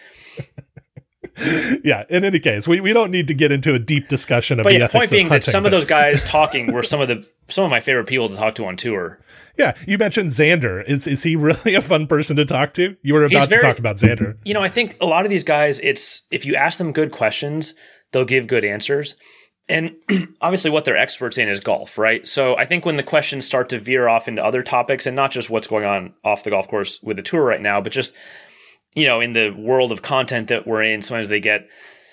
Yeah. In any case, we, we don't need to get into a deep discussion of but the yeah, ethics point being of hunting, that some but... of those guys talking were some of the some of my favorite people to talk to on tour. Yeah, you mentioned Xander. Is is he really a fun person to talk to? You were about very, to talk about Xander. You know, I think a lot of these guys, it's if you ask them good questions, they'll give good answers. And obviously what they're experts in is golf, right? So I think when the questions start to veer off into other topics and not just what's going on off the golf course with the tour right now, but just, you know, in the world of content that we're in, sometimes they get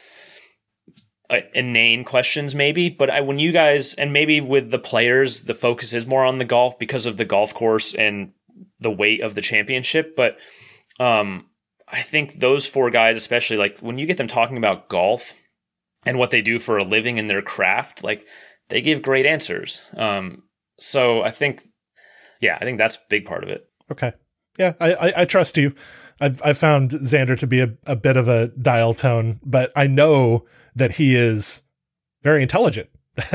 Uh, inane questions maybe, but I, when you guys, and maybe with the players, the focus is more on the golf because of the golf course and the weight of the championship. But um, I think those four guys, especially like when you get them talking about golf and what they do for a living in their craft, like they give great answers. Um, so I think, yeah, I think that's a big part of it. Okay. Yeah. I, I, I trust you. I've, I've found Xander to be a, a bit of a dial tone, but I know that he is very intelligent,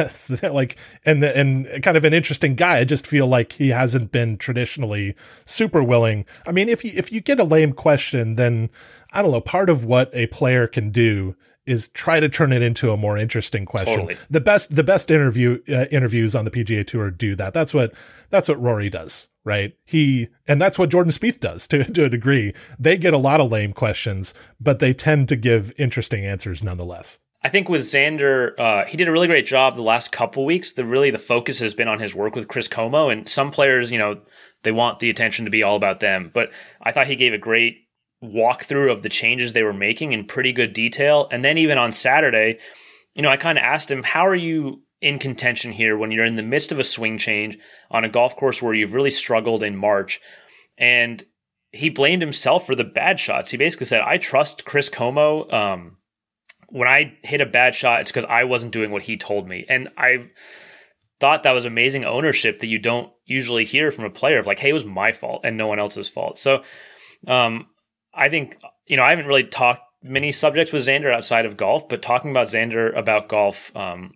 like, and and kind of an interesting guy. I just feel like he hasn't been traditionally super willing. I mean, if you if you get a lame question, then I don't know. Part of what a player can do is try to turn it into a more interesting question. Totally. The best the best interview uh, interviews on the P G A Tour do that. That's what that's what Rory does, right? He and that's what Jordan Spieth does to to a degree. They get a lot of lame questions, but they tend to give interesting answers nonetheless. I think with Xander, uh, he did a really great job the last couple weeks. The really the focus has been on his work with Chris Como, and some players, you know, they want the attention to be all about them. But I thought he gave a great walkthrough of the changes they were making in pretty good detail. And then even on Saturday, you know, I kind of asked him, how are you in contention here when you're in the midst of a swing change on a golf course where you've really struggled in March? And he blamed himself for the bad shots. He basically said, I trust Chris Como. Um, when I hit a bad shot, it's because I wasn't doing what he told me. And I thought that was amazing ownership that you don't usually hear from a player of like, hey, it was my fault and no one else's fault. So um, I think, you know, I haven't really talked many subjects with Xander outside of golf, but talking about Xander about golf, um,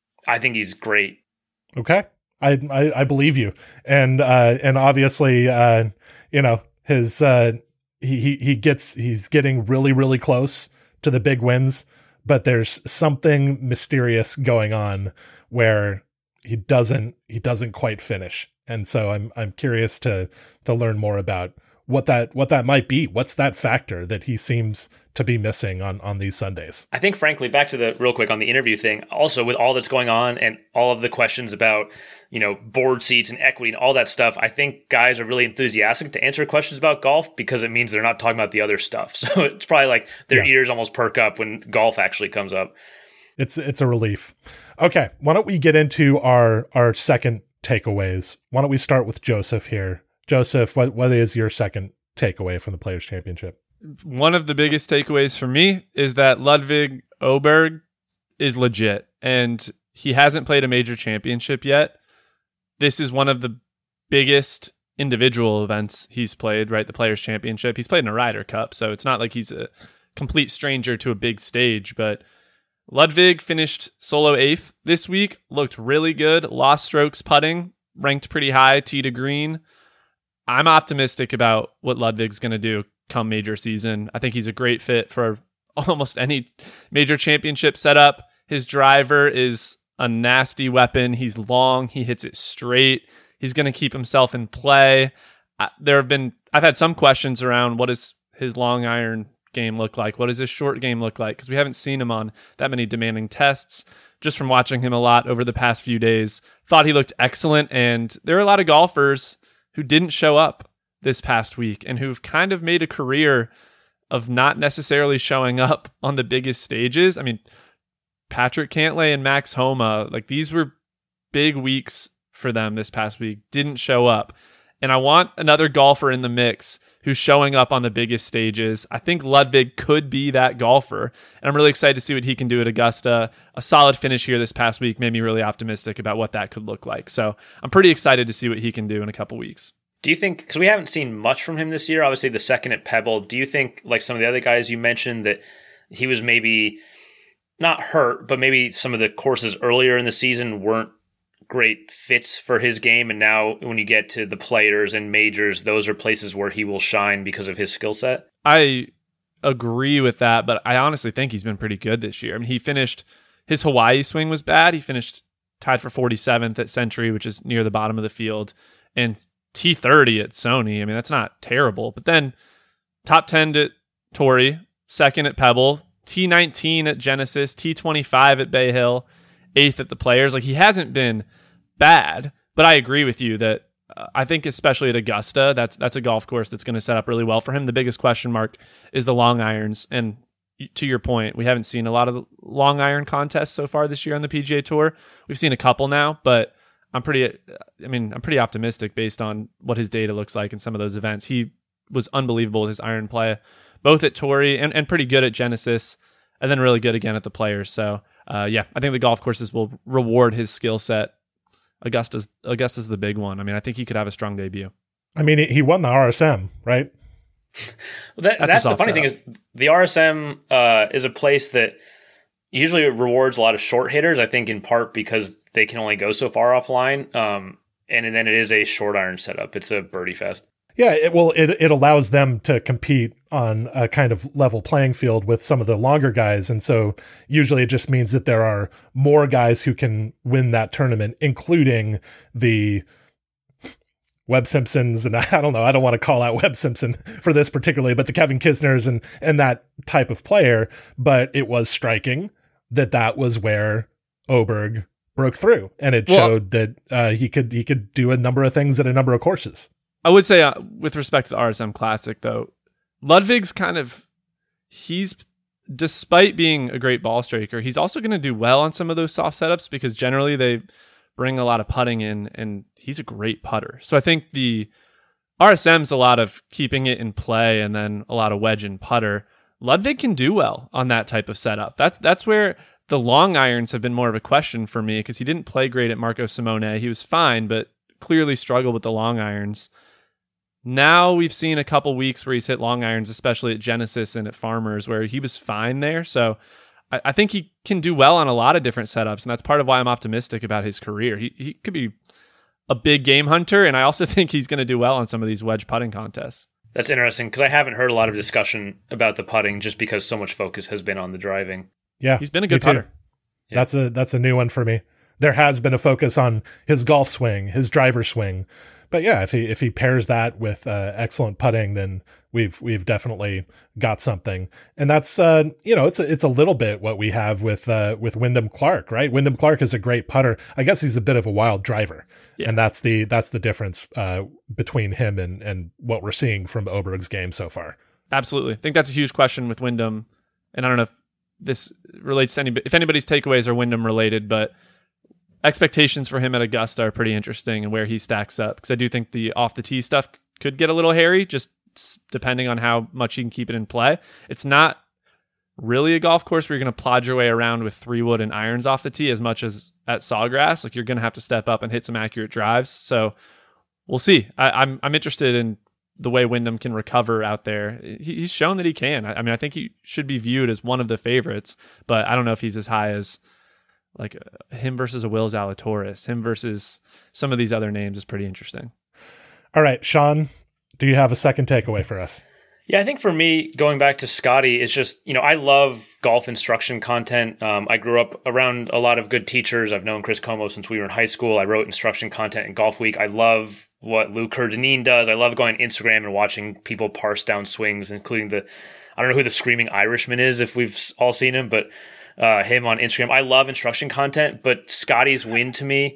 I think he's great. Okay. I, I, I believe you. And, uh, and obviously, uh, you know, his, uh, he, he, he gets, he's getting really, really close to the big wins, but there's something mysterious going on where he doesn't, he doesn't quite finish. And so I'm, I'm curious to, to learn more about what that, what that might be. What's that factor that he seems to be missing on, on these Sundays? I think, frankly, back to the real quick on the interview thing, also with all that's going on and all of the questions about, you know, board seats and equity and all that stuff, I think guys are really enthusiastic to answer questions about golf because it means they're not talking about the other stuff. So it's probably like their yeah. ears almost perk up when golf actually comes up. It's, it's a relief. Okay. Why don't we get into our, our second takeaways? Why don't we start with Joseph here? Joseph, what, what is your second takeaway from the Players' Championship? one of the biggest takeaways for me is that Ludvig Åberg is legit, and he hasn't played a major championship yet. This is one of the biggest individual events he's played, right? The Players' Championship. He's played in a Ryder Cup, so it's not like he's a complete stranger to a big stage, but Ludvig finished solo eighth this week, looked really good, lost strokes putting, ranked pretty high, tee to green. I'm optimistic about what Ludvig's going to do come major season. I think he's a great fit for almost any major championship setup. His driver is a nasty weapon. He's long. He hits it straight. He's going to keep himself in play. Uh, there have been, I've had some questions around what does his long iron game look like? What does his short game look like? Because we haven't seen him on that many demanding tests. Just from watching him a lot over the past few days, thought he looked excellent. And there are a lot of golfers who didn't show up this past week and who've kind of made a career of not necessarily showing up on the biggest stages. I mean, Patrick Cantlay and Max Homa, like these were big weeks for them this past week, didn't show up. And I want another golfer in the mix who's showing up on the biggest stages. I think Ludvig could be that golfer. And I'm really excited to see what he can do at Augusta. A solid finish here this past week made me really optimistic about what that could look like. So I'm pretty excited to see what he can do in a couple weeks. Do you think, because we haven't seen much from him this year, obviously the second at Pebble, do you think, like some of the other guys you mentioned, that he was maybe not hurt, but maybe some of the courses earlier in the season weren't great fits for his game, and now when you get to the Players and majors, those are places where he will shine because of his skill set? I agree with that, but I honestly think he's been pretty good this year. I mean, he finished, his Hawaii swing was bad. He finished tied for forty-seventh at Century, which is near the bottom of the field, and T thirty at Sony. I mean, that's not terrible. But then top ten at Torrey, second at Pebble, T nineteen at Genesis, T twenty-five at Bay Hill, eighth at the Players. Like, he hasn't been bad, but I agree with you that uh, I think especially at Augusta, that's that's a golf course that's going to set up really well for him. The biggest question mark is the long irons, and to your point, we haven't seen a lot of long iron contests so far this year on the P G A Tour. We've seen a couple now, but I'm pretty I mean, I'm pretty optimistic based on what his data looks like in some of those events. He was unbelievable with his iron play, both at Torrey and, and pretty good at Genesis, and then really good again at the Players. So uh, yeah, I think the golf courses will reward his skill set. Augusta's Augusta's the big one. I mean, I think he could have a strong debut. I mean, he won the R S M, right? Well, that, that's, that's the funny setup. Thing is the R S M uh, is a place that usually rewards a lot of short hitters, I think in part because they can only go so far offline. Um, and, and then it is a short iron setup. It's a birdie fest. Yeah, it well, it it allows them to compete on a kind of level playing field with some of the longer guys. And so usually it just means that there are more guys who can win that tournament, including the Webb Simpsons. And I don't know, I don't want to call out Webb Simpson for this particularly, but the Kevin Kisners and, and that type of player. But it was striking that that was where Åberg broke through. And it well, showed that uh, he could he could do a number of things at a number of courses. I would say uh, with respect to the R S M Classic, though, Ludvig's kind of, he's, despite being a great ball striker, he's also going to do well on some of those soft setups because generally they bring a lot of putting in, and he's a great putter. So I think the R S M's a lot of keeping it in play and then a lot of wedge and putter. Ludvig can do well on that type of setup. That's that's where the long irons have been more of a question for me because he didn't play great at Marco Simone. He was fine, but clearly struggled with the long irons. Now we've seen a couple weeks where he's hit long irons, especially at Genesis and at Farmers, where he was fine there. So I, I think he can do well on a lot of different setups, and that's part of why I'm optimistic about his career. He he could be a big game hunter, and I also think he's going to do well on some of these wedge putting contests. That's interesting because I haven't heard a lot of discussion about the putting just because so much focus has been on the driving. Yeah, he's been a good putter. Yeah. That's a that's a new one for me. There has been a focus on his golf swing, his driver swing. But yeah, if he if he pairs that with uh, excellent putting, then we've we've definitely got something. And that's uh, you know it's a, it's a little bit what we have with uh, with Wyndham Clark, right? Wyndham Clark is a great putter. I guess he's a bit of a wild driver, yeah. and that's the that's the difference uh, between him and and what we're seeing from Åberg's game so far. Absolutely, I think that's a huge question with Wyndham, and I don't know if this relates to anybody. If anybody's takeaways are Wyndham related, but expectations for him at Augusta are pretty interesting and where he stacks up because I do think the off the tee stuff could get a little hairy just depending on how much you can keep it in play. It's not really a golf course where you're going to plod your way around with three wood and irons off the tee as much as at Sawgrass. Like, you're going to have to step up and hit some accurate drives. So we'll see. I, I'm I'm interested in the way Wyndham can recover out there. He, he's shown that he can. I, I mean, I think he should be viewed as one of the favorites, but I don't know if he's as high as like uh, him versus a Will Zalatoris, him versus some of these other names is pretty interesting. All right, Sean, do you have a second takeaway for us? Yeah, I think for me, going back to Scotty, it's just, you know, I love golf instruction content. Um, I grew up around a lot of good teachers. I've known Chris Como since we were in high school. I wrote instruction content in Golf Week. I love what Lou Kerr-Dineen does. I love going on Instagram and watching people parse down swings, including the, I don't know who the Screaming Irishman is, if we've all seen him, but uh, him on Instagram. I love instruction content, but Scotty's win to me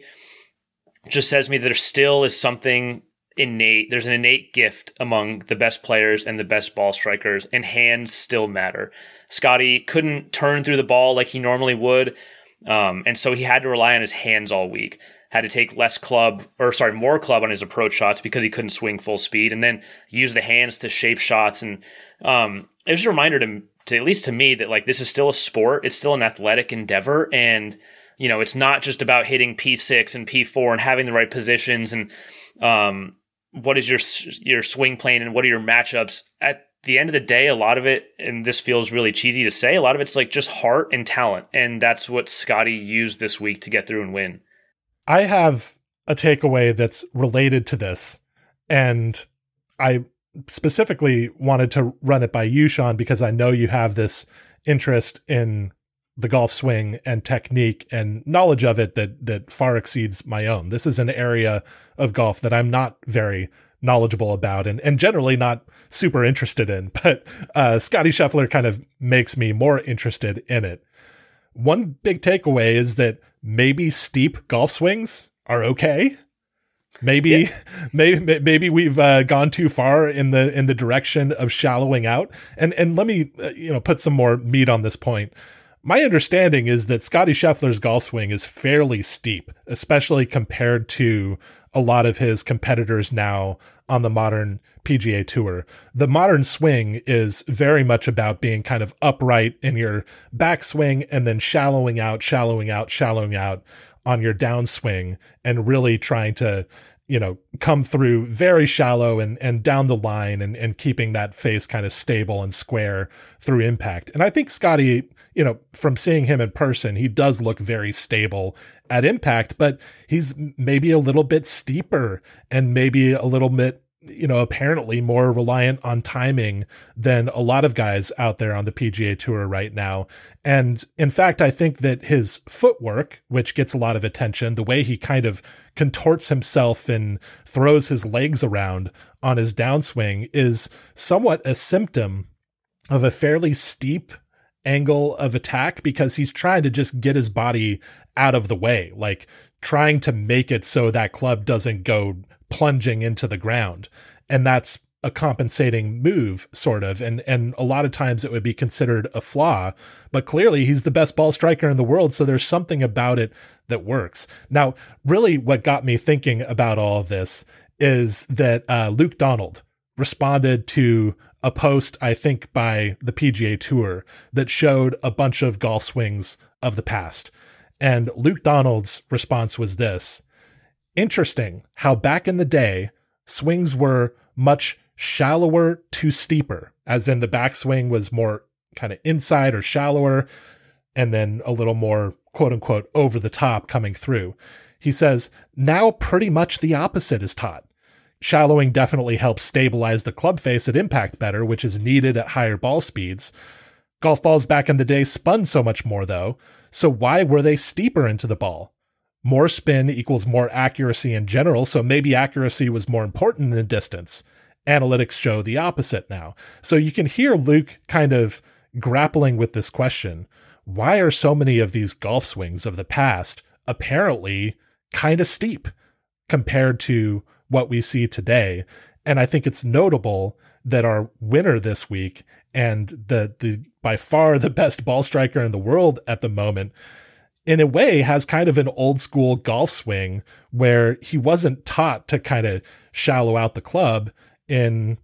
just says to me that there still is something innate. There's an innate gift among the best players and the best ball strikers, and hands still matter. Scotty couldn't turn through the ball like he normally would, um, and so he had to rely on his hands all week. Had to take less club, or sorry, more club on his approach shots because he couldn't swing full speed, and then use the hands to shape shots. And um, it was a reminder to, to, at least to me, that like this is still a sport. It's still an athletic endeavor, and you know it's not just about hitting P six and P four and having the right positions and um, what is your your swing plane and what are your matchups. At the end of the day, a lot of it, and this feels really cheesy to say, a lot of it's like just heart and talent, and that's what Scotty used this week to get through and win. I have a takeaway that's related to this, and I specifically wanted to run it by you, Sean, because I know you have this interest in the golf swing and technique and knowledge of it that that far exceeds my own. This is an area of golf that I'm not very knowledgeable about and, and generally not super interested in, but uh, Scotty Scheffler kind of makes me more interested in it. One big takeaway is that maybe steep golf swings are okay. Maybe, yeah. maybe, maybe we've uh, gone too far in the in the direction of shallowing out. And and let me uh, you know put some more meat on this point. My understanding is that Scotty Scheffler's golf swing is fairly steep, especially compared to a lot of his competitors now on the modern P G A Tour. The modern swing is very much about being kind of upright in your backswing and then shallowing out, shallowing out, shallowing out on your downswing and really trying to, you know, come through very shallow and, and down the line and, and keeping that face kind of stable and square through impact. And I think Scotty, you know, from seeing him in person, he does look very stable at impact, but he's maybe a little bit steeper and maybe a little bit, you know, apparently more reliant on timing than a lot of guys out there on the P G A Tour right now. And in fact, I think that his footwork, which gets a lot of attention, the way he kind of contorts himself and throws his legs around on his downswing is somewhat a symptom of a fairly steep angle of attack, because he's trying to just get his body out of the way, like trying to make it so that club doesn't go plunging into the ground. And that's a compensating move, sort of. And, and a lot of times it would be considered a flaw, but clearly he's the best ball striker in the world. So there's something about it that works. Now, really what got me thinking about all of this is that uh, Luke Donald responded to a post, I think, by the P G A Tour that showed a bunch of golf swings of the past. And Luke Donald's response was this: interesting how back in the day, swings were much shallower to steeper, as in the backswing was more kind of inside or shallower, and then a little more quote unquote over the top coming through. He says, now pretty much the opposite is taught. Shallowing definitely helps stabilize the club face at impact better, which is needed at higher ball speeds. Golf balls back in the day spun so much more though, so why were they steeper into the ball? More spin equals more accuracy in general, so maybe accuracy was more important than distance. Analytics show the opposite now. So you can hear Luke kind of grappling with this question. Why are so many of these golf swings of the past apparently kind of steep compared to what we see today? And I think it's notable that our winner this week and the the by far the best ball striker in the world at the moment, in a way, has kind of an old school golf swing where he wasn't taught to kind of shallow out the club in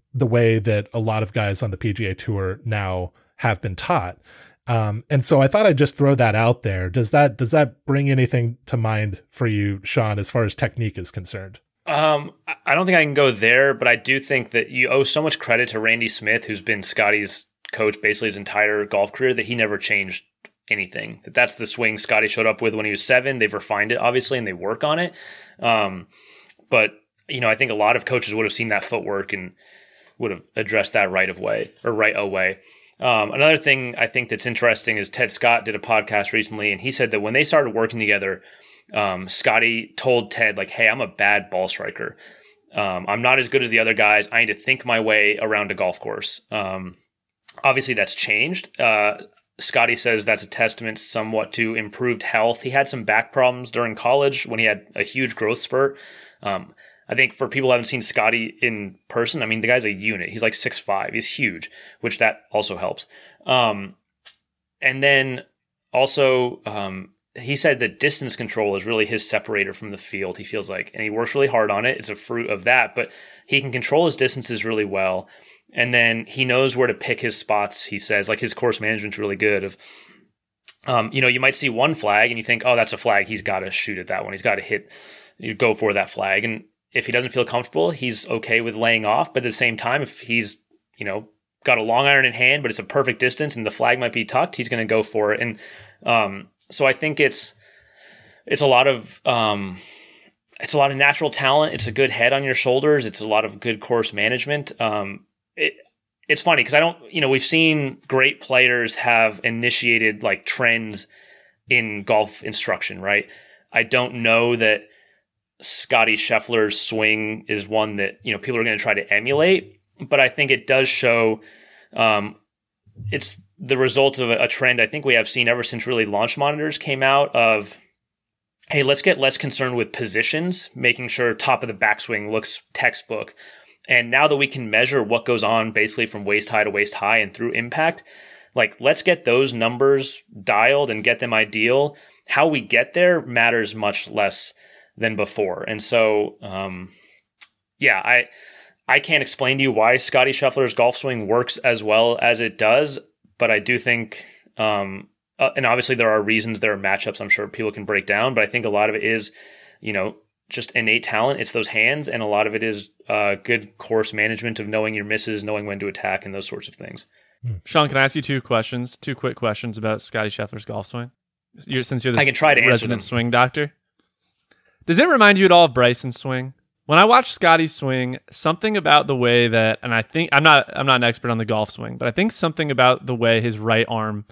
the way that a lot of guys on the P G A Tour now have been taught. Um, and so I thought I'd just throw that out there. Does that does that bring anything to mind for you, Sean, as far as technique is concerned? Um, I don't think I can go there, but I do think that you owe so much credit to Randy Smith, who's been Scotty's coach basically his entire golf career, that he never changed anything. That that's the swing Scotty showed up with when he was seven. They've refined it, obviously, and they work on it. Um, but, you know, I think a lot of coaches would have seen that footwork and would have addressed that right of way or right away. Um, another thing I think that's interesting is Ted Scott did a podcast recently, and he said that when they started working together, um, Scotty told Ted, like, hey, I'm a bad ball striker. Um, I'm not as good as the other guys. I need to think my way around a golf course. Um, obviously, that's changed. Uh, Scotty says that's a testament somewhat to improved health. He had some back problems during college when he had a huge growth spurt. Um, I think for people who haven't seen Scotty in person, I mean, the guy's a unit. He's like six five. He's huge, which that also helps. Um, and then also, um, he said that distance control is really his separator from the field, he feels like. And he works really hard on it. It's a fruit of that. But he can control his distances really well. And then he knows where to pick his spots, he says. Like, his course management's really good. Of, um, you know, you might see one flag and you think, oh, that's a flag. He's got to shoot at that one. He's got to hit, you go for that flag. And if he doesn't feel comfortable, he's okay with laying off. But at the same time, if he's, you know, got a long iron in hand, but it's a perfect distance and the flag might be tucked, he's going to go for it. And um, so I think it's it's a lot of um, it's a lot of natural talent. It's a good head on your shoulders. It's a lot of good course management. Um, it it's funny because I don't, you know, we've seen great players have initiated like trends in golf instruction, right? I don't know that Scotty Scheffler's swing is one that, you know, people are going to try to emulate, but I think it does show um, it's the result of a, a trend I think we have seen ever since really launch monitors came out of, hey, let's get less concerned with positions, making sure top of the backswing looks textbook. And now that we can measure what goes on basically from waist high to waist high and through impact, like, let's get those numbers dialed and get them ideal. How we get there matters much less than before. And so, um, yeah, I I can't explain to you why Scotty Scheffler's golf swing works as well as it does, but I do think, um, uh, and obviously there are reasons, there are matchups I'm sure people can break down, but I think a lot of it is, you know, just innate talent. It's those hands, and a lot of it is uh, good course management of knowing your misses, knowing when to attack, and those sorts of things. Sean, can I ask you two questions, two quick questions about Scotty Scheffler's golf swing? You're, since you're the I can try to answer resident them. swing doctor. Does it remind you at all of Bryson's swing? When I watch Scotty's swing, something about the way that, and I think I'm not I'm not an expert on the golf swing, but I think something about the way his right arm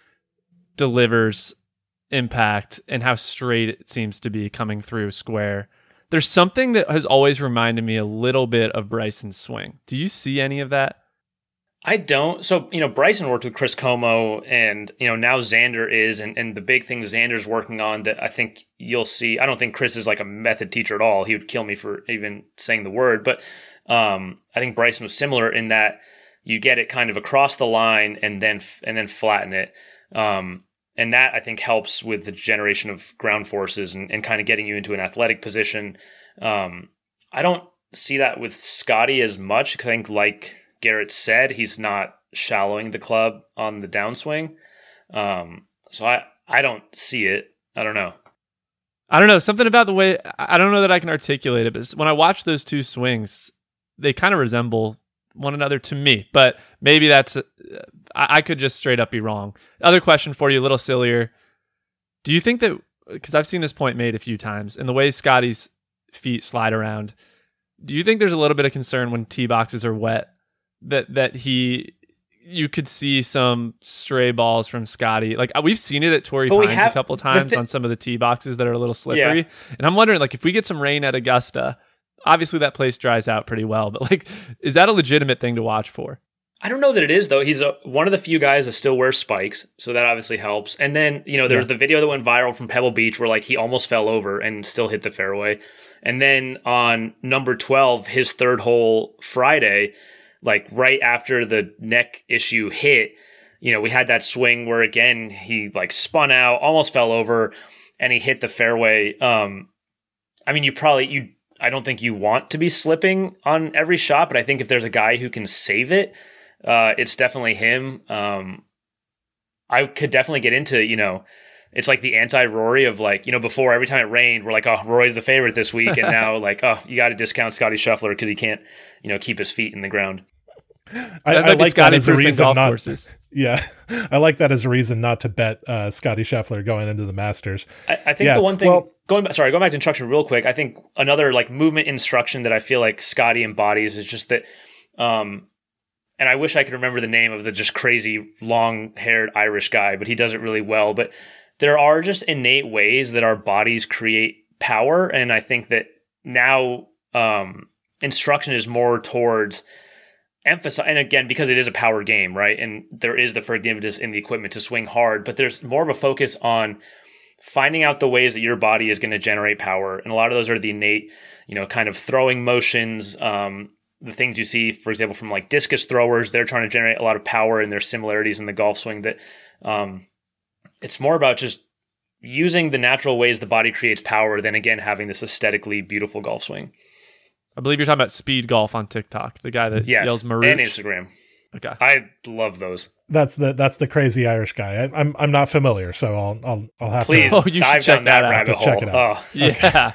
delivers impact and how straight it seems to be coming through square. There's something that has always reminded me a little bit of Bryson's swing. Do you see any of that? I don't. So, you know, Bryson worked with Chris Como, and, you know, now Xander is, and, and the big thing Xander's working on that I think you'll see. I don't think Chris is like a method teacher at all. He would kill me for even saying the word. But um, I think Bryson was similar in that you get it kind of across the line and then and then flatten it. Um, and that, I think, helps with the generation of ground forces and, and kind of getting you into an athletic position. Um, I don't see that with Scotty as much because I think, like Garrett said, he's not shallowing the club on the downswing. Um, so I, I don't see it. I don't know. I don't know. Something about the way, I don't know that I can articulate it, but when I watch those two swings, they kind of resemble one another to me, but maybe that's, uh, I, I could just straight up be wrong. Other question for you, a little sillier. Do you think that, because I've seen this point made a few times, and the way Scotty's feet slide around, do you think there's a little bit of concern when tee boxes are wet that that he you could see some stray balls from Scotty? Like, we've seen it at Torrey But we Pines have- a couple times thi- on some of the tee boxes that are a little slippery. Yeah. And I'm wondering, like, if we get some rain at Augusta, obviously that place dries out pretty well, but like, is that a legitimate thing to watch for? I don't know that it is, though. He's a, one of the few guys that still wears spikes, so that obviously helps. And then, you know, there's Yeah. the video that went viral from Pebble Beach where, like, he almost fell over and still hit the fairway. And then on number twelve, his third hole Friday, like right after the neck issue hit, you know, we had that swing where, again, he like spun out, almost fell over, and he hit the fairway. Um, I mean, you probably, you, I don't think you want to be slipping on every shot, but I think if there's a guy who can save it, uh, it's definitely him. Um, I could definitely get into, you know, it's like the anti-Rory of like, you know, before every time it rained, we're like, oh, Rory's the favorite this week. And now like, oh, you got to discount Scotty Scheffler because he can't, you know, keep his feet in the ground. I, I like that as a reason not. Courses. Yeah, I like that as a reason not to bet uh, Scotty Scheffler going into the Masters. I, I think yeah. the one thing well, going back, sorry, going back to instruction real quick. I think another like movement instruction that I feel like Scotty embodies is just that. Um, and I wish I could remember the name of the just crazy long-haired Irish guy, but he does it really well. But there are just innate ways that our bodies create power, and I think that now um, instruction is more towards emphasize, and again, because it is a power game, right? And there is the forgiveness in the equipment to swing hard, but there's more of a focus on finding out the ways that your body is going to generate power. And a lot of those are the innate, you know, kind of throwing motions, um, the things you see, for example, from like discus throwers, they're trying to generate a lot of power, and there's similarities in the golf swing that um, it's more about just using the natural ways the body creates power than, again, having this aesthetically beautiful golf swing. I believe you're talking about Speed Golf on TikTok, the guy that yes, yells Marouche. And Instagram. Okay, I love those. That's the that's the crazy Irish guy. I, I'm I'm not familiar, so I'll I'll I'll have Please to. Oh, you dive should down check that, that out. rabbit hole. Check it out. Oh. yeah.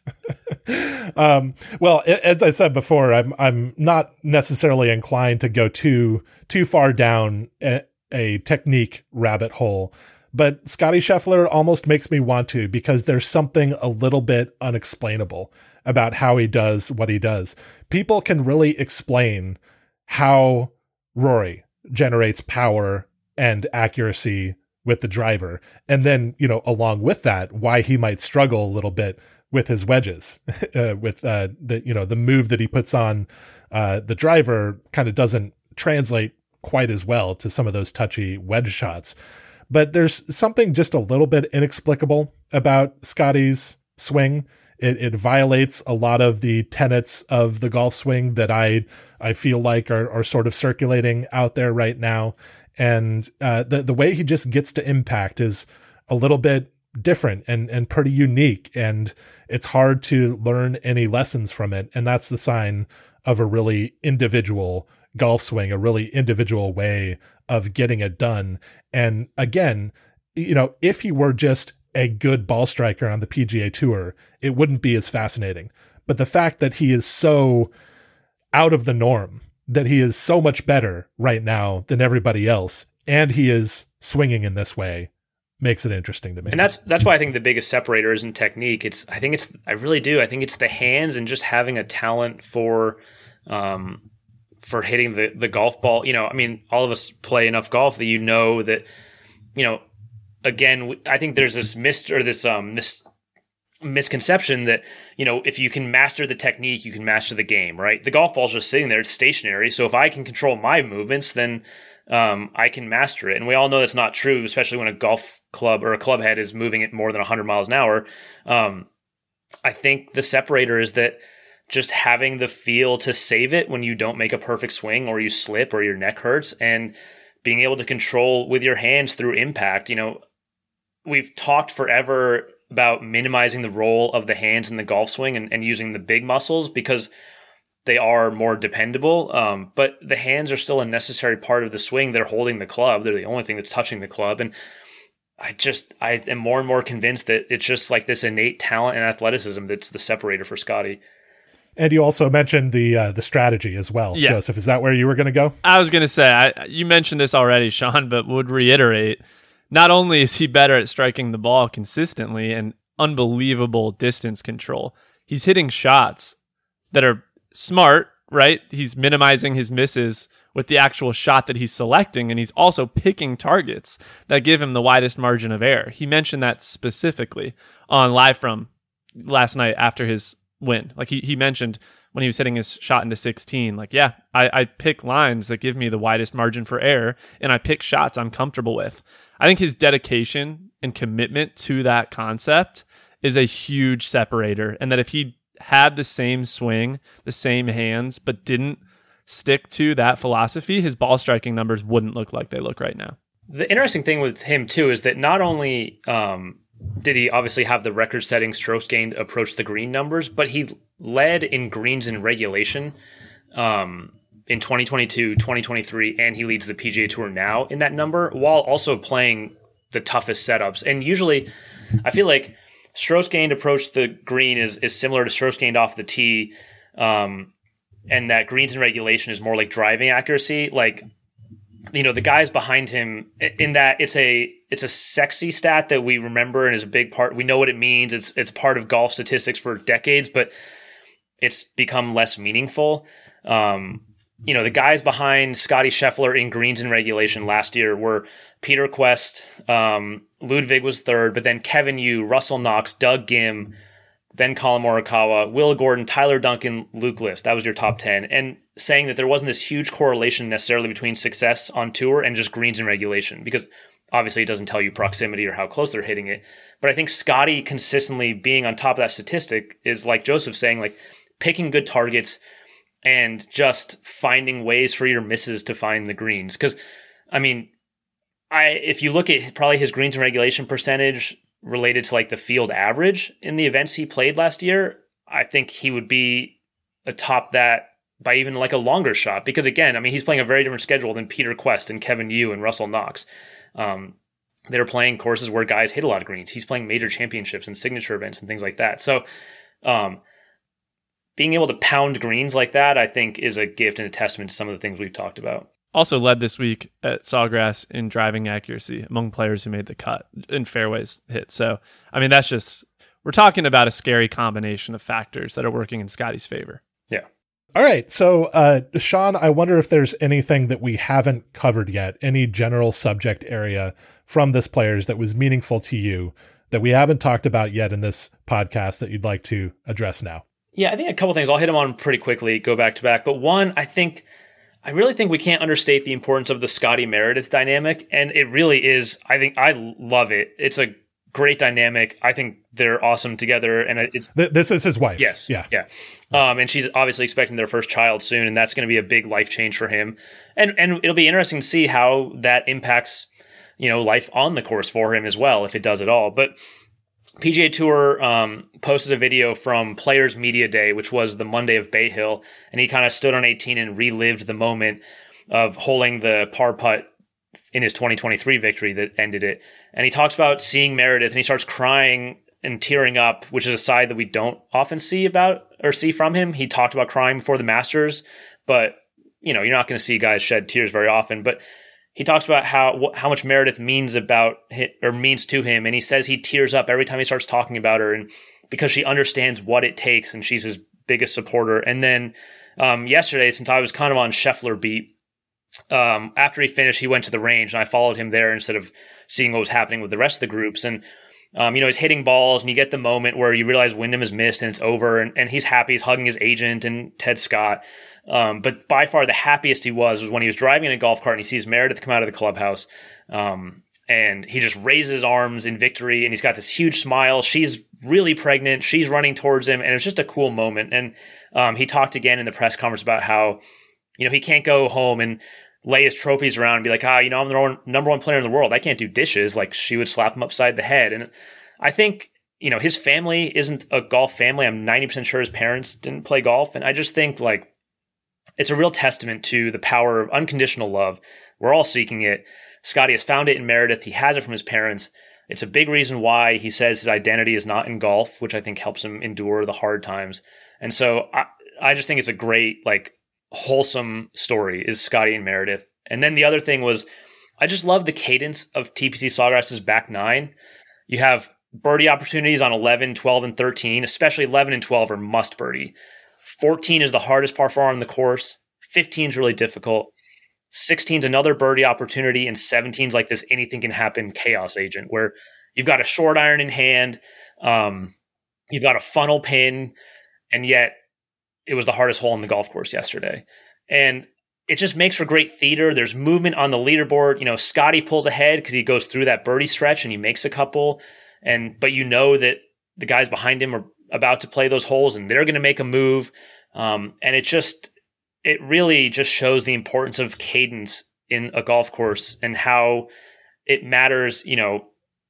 um, well, as I said before, I'm I'm not necessarily inclined to go too too far down a, a technique rabbit hole, but Scotty Scheffler almost makes me want to, because there's something a little bit unexplainable about how he does what he does. People can really explain how Rory generates power and accuracy with the driver, and then, you know, along with that, why he might struggle a little bit with his wedges, uh, with uh, the, you know, the move that he puts on uh, the driver kind of doesn't translate quite as well to some of those touchy wedge shots. But there's something just a little bit inexplicable about Scotty's swing. It, it violates a lot of the tenets of the golf swing that I I feel like are, are sort of circulating out there right now. And uh, the the way he just gets to impact is a little bit different and and pretty unique, and it's hard to learn any lessons from it. And that's the sign of a really individual golf swing, a really individual way of getting it done. And again, you know, if he were just a good ball striker on the P G A Tour, it wouldn't be as fascinating. But the fact that he is so out of the norm, that he is so much better right now than everybody else, and he is swinging in this way, makes it interesting to me. And that's that's why I think the biggest separator isn't technique. It's I think it's I really do. I think it's the hands and just having a talent for um for hitting the the golf ball. You know, I mean, all of us play enough golf that you know that, you know, again, I think there's this mis or this um mis misconception that, you know, if you can master the technique, you can master the game, right? The golf ball's just sitting there, it's stationary. So if I can control my movements, then um, I can master it. And we all know that's not true, especially when a golf club or a club head is moving at more than one hundred miles an hour. Um, I think the separator is that just having the feel to save it when you don't make a perfect swing or you slip or your neck hurts, and being able to control with your hands through impact. You know, we've talked forever about minimizing the role of the hands in the golf swing and, and using the big muscles because they are more dependable. Um, but the hands are still a necessary part of the swing. They're holding the club. They're the only thing that's touching the club. And I just, I am more and more convinced that it's just like this innate talent and athleticism that's the separator for Scotty. And you also mentioned the uh, the strategy as well, yeah. Joseph. Is that where you were going to go? I was going to say, I, you mentioned this already, Sean, but would reiterate, not only is he better at striking the ball consistently and unbelievable distance control, he's hitting shots that are smart, right? He's minimizing his misses with the actual shot that he's selecting, and he's also picking targets that give him the widest margin of error. He mentioned that specifically on Live From last night after his win. Like he, he mentioned when he was hitting his shot into sixteen, like, yeah, I, I pick lines that give me the widest margin for error, and I pick shots I'm comfortable with. I think his dedication and commitment to that concept is a huge separator, and that if he had the same swing, the same hands, but didn't stick to that philosophy, his ball striking numbers wouldn't look like they look right now. The interesting thing with him too is that not only um, did he obviously have the record-setting strokes gained approach the green numbers, but he led in greens in regulation um, in twenty twenty-two, twenty twenty-three, and he leads the P G A Tour now in that number, while also playing the toughest setups. And usually, I feel like strokes gained approach the green is is similar to strokes gained off the tee, um, and that greens in regulation is more like driving accuracy. Like, you know, the guys behind him, in that it's a it's a sexy stat that we remember and is a big part. We know what it means. It's it's part of golf statistics for decades, but it's become less meaningful. Um, you know, the guys behind Scotty Scheffler in greens in regulation last year were Peter Quest, um, Ludwig was third, but then Kevin Yu, Russell Knox, Doug Gim, then Colin Morikawa, Will Gordon, Tyler Duncan, Luke List. That was your top ten. And saying that there wasn't this huge correlation necessarily between success on tour and just greens in regulation, because obviously it doesn't tell you proximity or how close they're hitting it. But I think Scotty consistently being on top of that statistic is, like Joseph saying, like picking good targets and just finding ways for your misses to find the greens. Because, I mean, I if you look at probably his greens in regulation percentage related to like the field average in the events he played last year, I think he would be atop that by even like a longer shot. Because again, I mean, he's playing a very different schedule than Peter Quest and Kevin Yu and Russell Knox. Um, they're playing courses where guys hit a lot of greens. He's playing major championships and signature events and things like that. So um, being able to pound greens like that, I think, is a gift and a testament to some of the things we've talked about. Also led this week at Sawgrass in driving accuracy among players who made the cut in fairways hit. So, I mean, that's just, we're talking about a scary combination of factors that are working in Scotty's favor. Yeah. All right. So, uh, Sean, I wonder if there's anything that we haven't covered yet, any general subject area from this players that was meaningful to you that we haven't talked about yet in this podcast that you'd like to address now. Yeah, I think a couple things. I'll hit them on pretty quickly, go back to back. But one, I think, I really think we can't understate the importance of the Scotty Meredith dynamic. And it really is, I think, I love it. It's a great dynamic. I think they're awesome together. And it's Th- this is his wife. Yes. Yeah. Yeah. Um, and she's obviously expecting their first child soon. And that's going to be a big life change for him. And, and it'll be interesting to see how that impacts, you know, life on the course for him as well, if it does at all. But P G A Tour um, posted a video from Players Media Day, which was the Monday of Bay Hill, and he kind of stood on eighteen and relived the moment of holding the par putt in his twenty twenty-three victory that ended it. And he talks about seeing Meredith, and he starts crying and tearing up, which is a side that we don't often see about or see from him. He talked about crying before the Masters, but you know, you're not going to see guys shed tears very often. But he talks about how how much Meredith means about or means to him, and he says he tears up every time he starts talking about her, and because she understands what it takes, and she's his biggest supporter. And then um, yesterday, since I was kind of on Scheffler beat, um, after he finished, he went to the range, and I followed him there instead of seeing what was happening with the rest of the groups. And um, you know, he's hitting balls, and you get the moment where you realize Wyndham has missed, and it's over, and, and he's happy. He's hugging his agent and Ted Scott. Um, but by far the happiest he was was when he was driving in a golf cart and he sees Meredith come out of the clubhouse. Um, and he just raises his arms in victory, and he's got this huge smile. She's really pregnant. She's running towards him, and it was just a cool moment. And um, he talked again in the press conference about how, you know, he can't go home and lay his trophies around and be like, ah, you know, I'm the number one, number one player in the world. I can't do dishes. Like, she would slap him upside the head. And I think, you know, his family isn't a golf family. I'm ninety percent sure his parents didn't play golf. And I just think, like, it's a real testament to the power of unconditional love. We're all seeking it. Scotty has found it in Meredith. He has it from his parents. It's a big reason why he says his identity is not in golf, which I think helps him endure the hard times. And so I, I just think it's a great, like, wholesome story is Scotty and Meredith. And then the other thing was, I just love the cadence of T P C Sawgrass's back nine. You have birdie opportunities on eleven, twelve, and thirteen, especially eleven and twelve are must birdie. fourteen is the hardest par four on the course. fifteen is really difficult. sixteen is another birdie opportunity, and seventeen is like this anything can happen chaos agent where you've got a short iron in hand, um, you've got a funnel pin, and yet it was the hardest hole on the golf course yesterday. And it just makes for great theater. There's movement on the leaderboard. You know, Scotty pulls ahead because he goes through that birdie stretch and he makes a couple, and but you know that the guys behind him are about to play those holes and they're going to make a move. Um, and it just, it really just shows the importance of cadence in a golf course and how it matters, you know,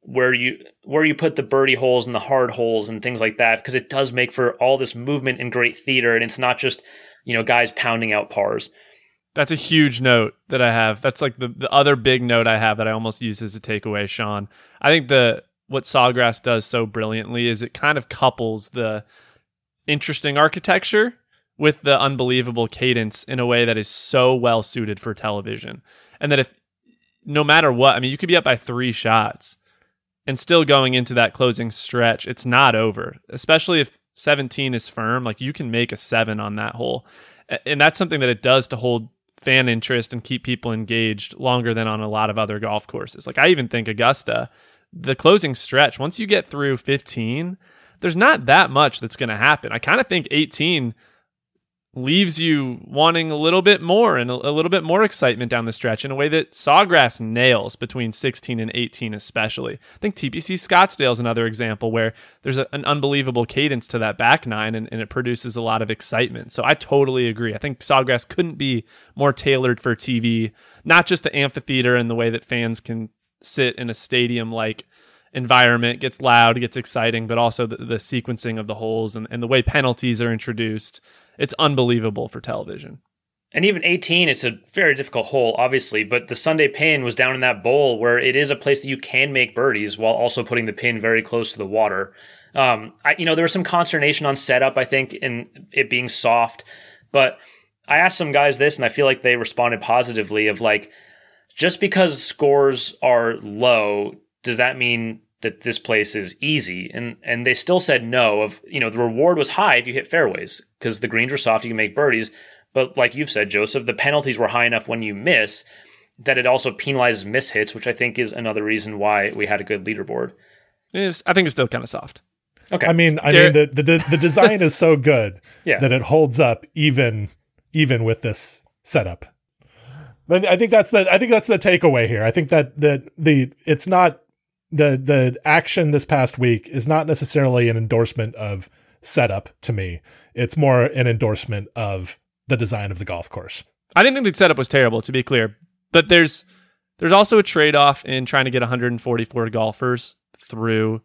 where you where you put the birdie holes and the hard holes and things like that, because it does make for all this movement and great theater, and it's not just, you know, guys pounding out pars. That's a huge note that I have. That's like the, the other big note I have that I almost use as a takeaway, Sean. I think the what Sawgrass does so brilliantly is it kind of couples the interesting architecture with the unbelievable cadence in a way that is so well suited for television. And that if, no matter what, I mean, you could be up by three shots and still going into that closing stretch, it's not over, especially if seventeen is firm. Like, you can make a seven on that hole. And that's something that it does to hold fan interest and keep people engaged longer than on a lot of other golf courses. Like, I even think Augusta, the closing stretch, once you get through fifteen, there's not that much that's going to happen. I kind of think eighteen leaves you wanting a little bit more and a, a little bit more excitement down the stretch in a way that Sawgrass nails between sixteen and eighteen especially. I think T P C Scottsdale is another example where there's a, an unbelievable cadence to that back nine, and, and it produces a lot of excitement. So I totally agree. I think Sawgrass couldn't be more tailored for T V, not just the amphitheater and the way that fans can sit in a stadium-like environment, gets loud, gets exciting, but also the, the sequencing of the holes and, and the way penalties are introduced. It's unbelievable for television. And even eighteen, it's a very difficult hole, obviously, but the Sunday pin was down in that bowl where it is a place that you can make birdies while also putting the pin very close to the water. Um, I, you know, there was some consternation on setup, I think, in it being soft, but I asked some guys this, and I feel like they responded positively of like, just because scores are low, does that mean that this place is easy? And and they still said no. Of, you know, the reward was high if you hit fairways because the greens were soft, you can make birdies. But like you've said, Joseph, the penalties were high enough when you miss that it also penalizes mishits, which I think is another reason why we had a good leaderboard. It's, I think it's still kind of soft. Okay. I mean, I Garrett- mean, the, the the design is so good Yeah. that it holds up even even with this setup. But I think that's the I think that's the takeaway here. I think that that the it's not the the action this past week is not necessarily an endorsement of setup to me. It's more an endorsement of the design of the golf course. I didn't think the setup was terrible, to be clear, but there's there's also a trade-off in trying to get one hundred forty-four golfers through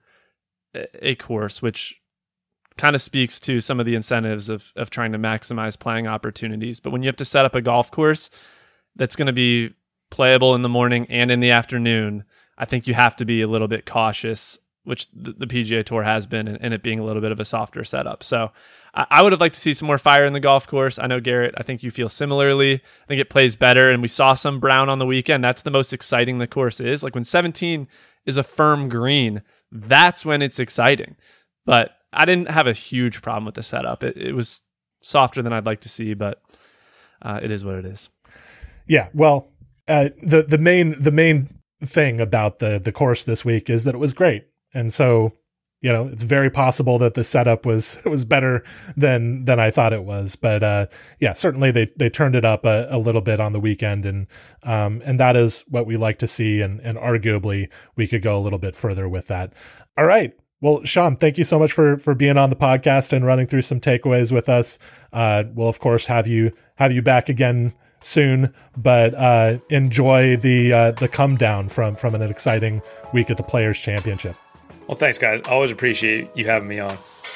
a course, which kind of speaks to some of the incentives of of trying to maximize playing opportunities. But when you have to set up a golf course that's going to be playable in the morning and in the afternoon, I think you have to be a little bit cautious, which the, the P G A Tour has been, and, and it being a little bit of a softer setup. So I, I would have liked to see some more fire in the golf course. I know, Garrett, I think you feel similarly. I think it plays better, and we saw some brown on the weekend. That's the most exciting the course is. Like, when seventeen is a firm green, that's when it's exciting. But I didn't have a huge problem with the setup. It, it was softer than I'd like to see, but uh, it is what it is. Yeah, well, uh, the the main the main thing about the the course this week is that it was great, and so, you know, it's very possible that the setup was was better than than I thought it was. But uh, yeah, certainly they they turned it up a, a little bit on the weekend, and um, and that is what we like to see, and and arguably we could go a little bit further with that. All right. Well, Sean, thank you so much for for being on the podcast and running through some takeaways with us. Uh, we'll of course have you have you back again soon, but uh, enjoy the uh, the come down from from an exciting week at the Players Championship. Well, thanks, guys. Always appreciate you having me on.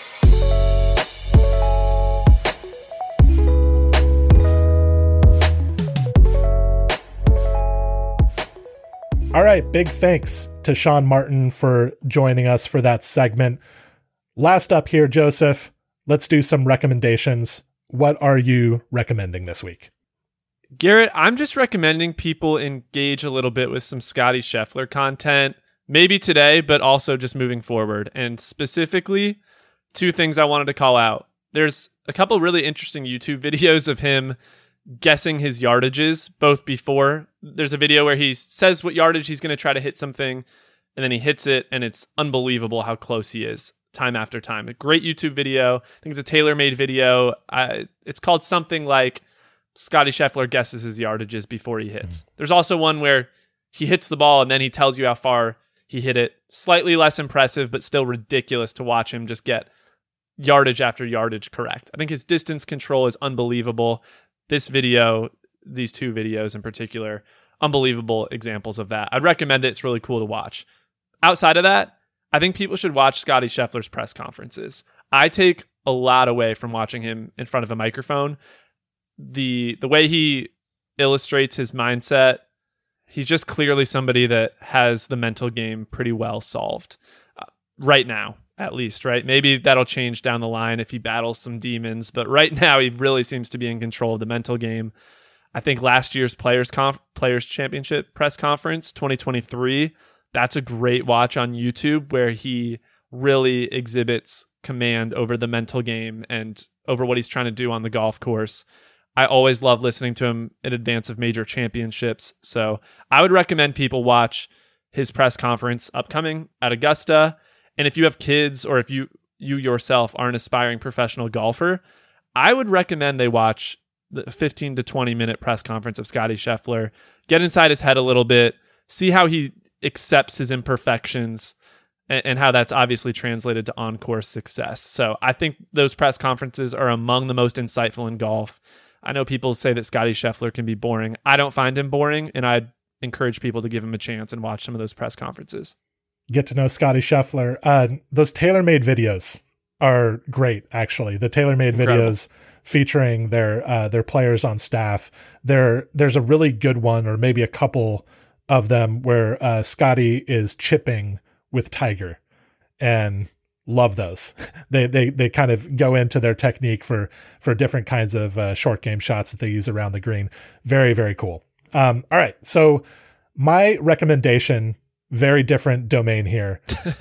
All right, big thanks to Sean Martin for joining us for that segment. Last up here, Joseph, let's do some recommendations. What are you recommending this week? Garrett, I'm just recommending people engage a little bit with some Scotty Scheffler content, maybe today, but also just moving forward. And specifically, two things I wanted to call out. There's a couple really interesting YouTube videos of him guessing his yardages, both before. There's a video where he says what yardage he's going to try to hit something, and then he hits it, and it's unbelievable how close he is time after time. A great YouTube video. I think it's a tailor-made video. I, it's called something like Scotty Scheffler guesses his yardages before he hits. There's also one where he hits the ball and then he tells you how far he hit it. Slightly less impressive, but still ridiculous to watch him just get yardage after yardage correct. I think his distance control is unbelievable. This video, these two videos in particular, unbelievable examples of that. I'd recommend it. It's really cool to watch. outside of that, I think people should watch Scottie Scheffler's press conferences. I take a lot away from watching him in front of a microphone. The the way he illustrates his mindset, he's just clearly somebody that has the mental game pretty well solved uh, right now, at least, right? Maybe that'll change down the line if he battles some demons, but right now he really seems to be in control of the mental game. I think last year's Players Conf- Players Championship press conference, twenty twenty-three, that's a great watch on YouTube where he really exhibits command over the mental game and over what he's trying to do on the golf course. I always love listening to him in advance of major championships. So I would recommend people watch his press conference upcoming at Augusta. And if you have kids or if you you yourself are an aspiring professional golfer, I would recommend they watch the fifteen to twenty minute press conference of Scottie Scheffler, get inside his head a little bit, see how he accepts his imperfections, and, and how that's obviously translated to on-course success. So I think those press conferences are among the most insightful in golf. I know people say that Scottie Scheffler can be boring. I don't find him boring, and I'd encourage people to give him a chance and watch some of those press conferences. Get to know Scottie Scheffler. Uh, those TaylorMade videos are great, actually. The TaylorMade videos featuring their uh, their players on staff. There, there's a really good one, or maybe a couple of them, where uh, Scottie is chipping with Tiger, and love those. They they they kind of go into their technique for for different kinds of uh, short game shots that they use around the green. Very, very cool. Um, all right, so my recommendation, very different domain here.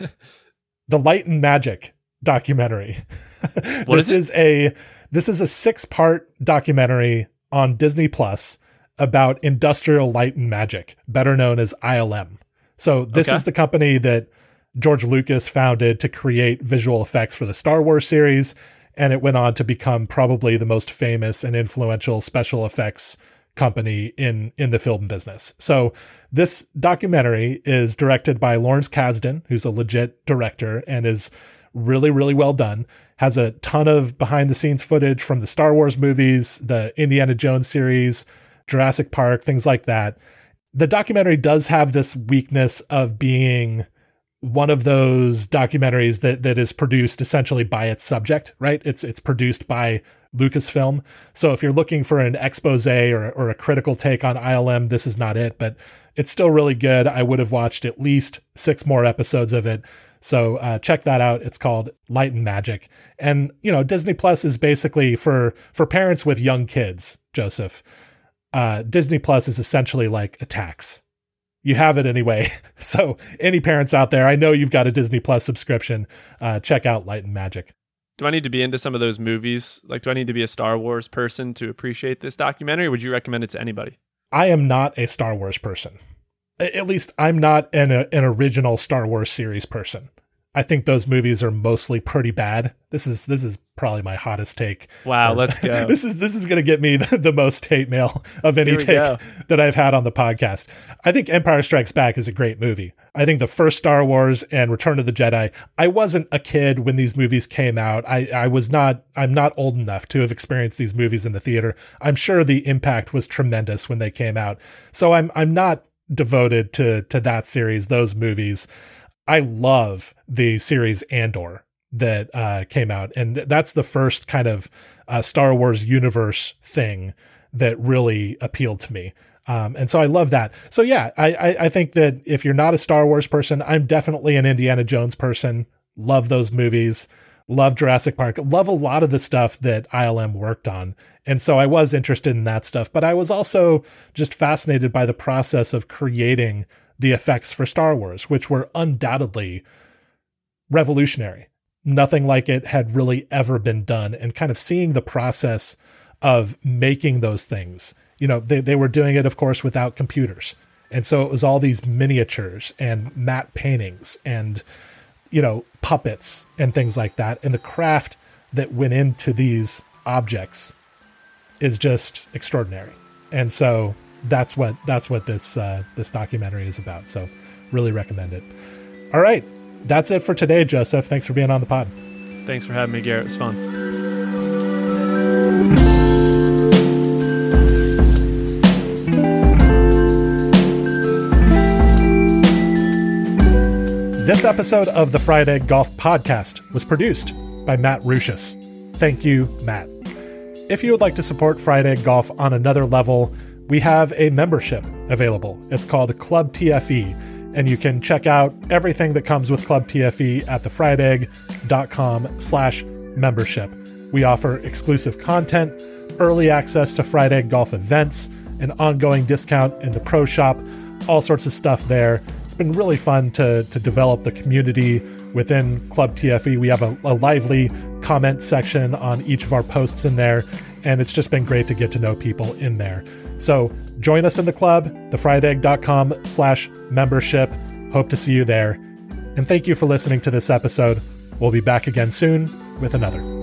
The Light and Magic documentary. What this is, is a this is a six-part documentary on Disney Plus about Industrial Light and Magic, better known as I L M. So this Okay. is the company that George Lucas founded to create visual effects for the Star Wars series, and it went on to become probably the most famous and influential special effects company in in the film business. So this documentary is directed by Lawrence Kasdan, who's a legit director and is really, really well done. Has a ton of behind the scenes footage from the Star Wars movies, the Indiana Jones series, Jurassic Park, things like that. The documentary does have this weakness of being one of those documentaries that that is produced essentially by its subject, right? It's it's produced by Lucasfilm. So if you're looking for an expose or, or a critical take on I L M, this is not it, but it's still really good. I would have watched at least six more episodes of it. So uh, check that out. It's called Light and Magic. And, you know, Disney Plus is basically for, for parents with young kids, Joseph. Uh, Disney Plus is essentially like a tax. You have it anyway. So any parents out there, I know you've got a Disney Plus subscription. Uh, check out Light and Magic. do I need to be into some of those movies? Like, do I need to be a Star Wars person to appreciate this documentary? Or would you recommend it to anybody? I am not a Star Wars person. At least I'm not an, a, an original Star Wars series person. I think those movies are mostly pretty bad. This is this is probably my hottest take. Wow, let's go. this is this is going to get me the, the most hate mail of any take go. that I've had on the podcast. I think Empire Strikes Back is a great movie. I think the first Star Wars and Return of the Jedi, I wasn't a kid when these movies came out. I, I was not, I'm not old enough to have experienced these movies in the theater. I'm sure the impact was tremendous when they came out. So I'm I'm not devoted to to that series, those movies. I love the series Andor that uh, came out. And that's the first kind of uh, Star Wars universe thing that really appealed to me. Um, and so I love that. So yeah, I, I, I think that if you're not a Star Wars person, I'm definitely an Indiana Jones person. Love those movies. Love Jurassic Park. Love a lot of the stuff that I L M worked on. And so I was interested in that stuff, but I was also just fascinated by the process of creating the effects for Star Wars, which were undoubtedly revolutionary. Nothing like it had really ever been done, and kind of seeing the process of making those things. You know, they, they were doing it, of course, without computers. And so it was all these miniatures and matte paintings and, you know, puppets and things like that. And the craft that went into these objects is just extraordinary. And so that's what that's what this uh, this documentary is about. So really recommend it. All right. That's it for today, Joseph. Thanks for being on the pod. Thanks for having me, Garrett. It was fun. This episode of the Fried Egg Golf Podcast was produced by Matt Ruchis. Thank you, Matt. If you would like to support Fried Egg Golf on another level, we have a membership available. It's called Club T F E, and you can check out everything that comes with Club T F E at thefriedegg.com slash membership. We offer exclusive content, early access to Fried Egg Golf events, an ongoing discount in the pro shop, all sorts of stuff there. It's been really fun to, to develop the community within Club T F E. We have a, a lively comment section on each of our posts in there, and it's just been great to get to know people in there. So join us in the club, thefriedegg.com slash membership. Hope to see you there. And thank you for listening to this episode. We'll be back again soon with another.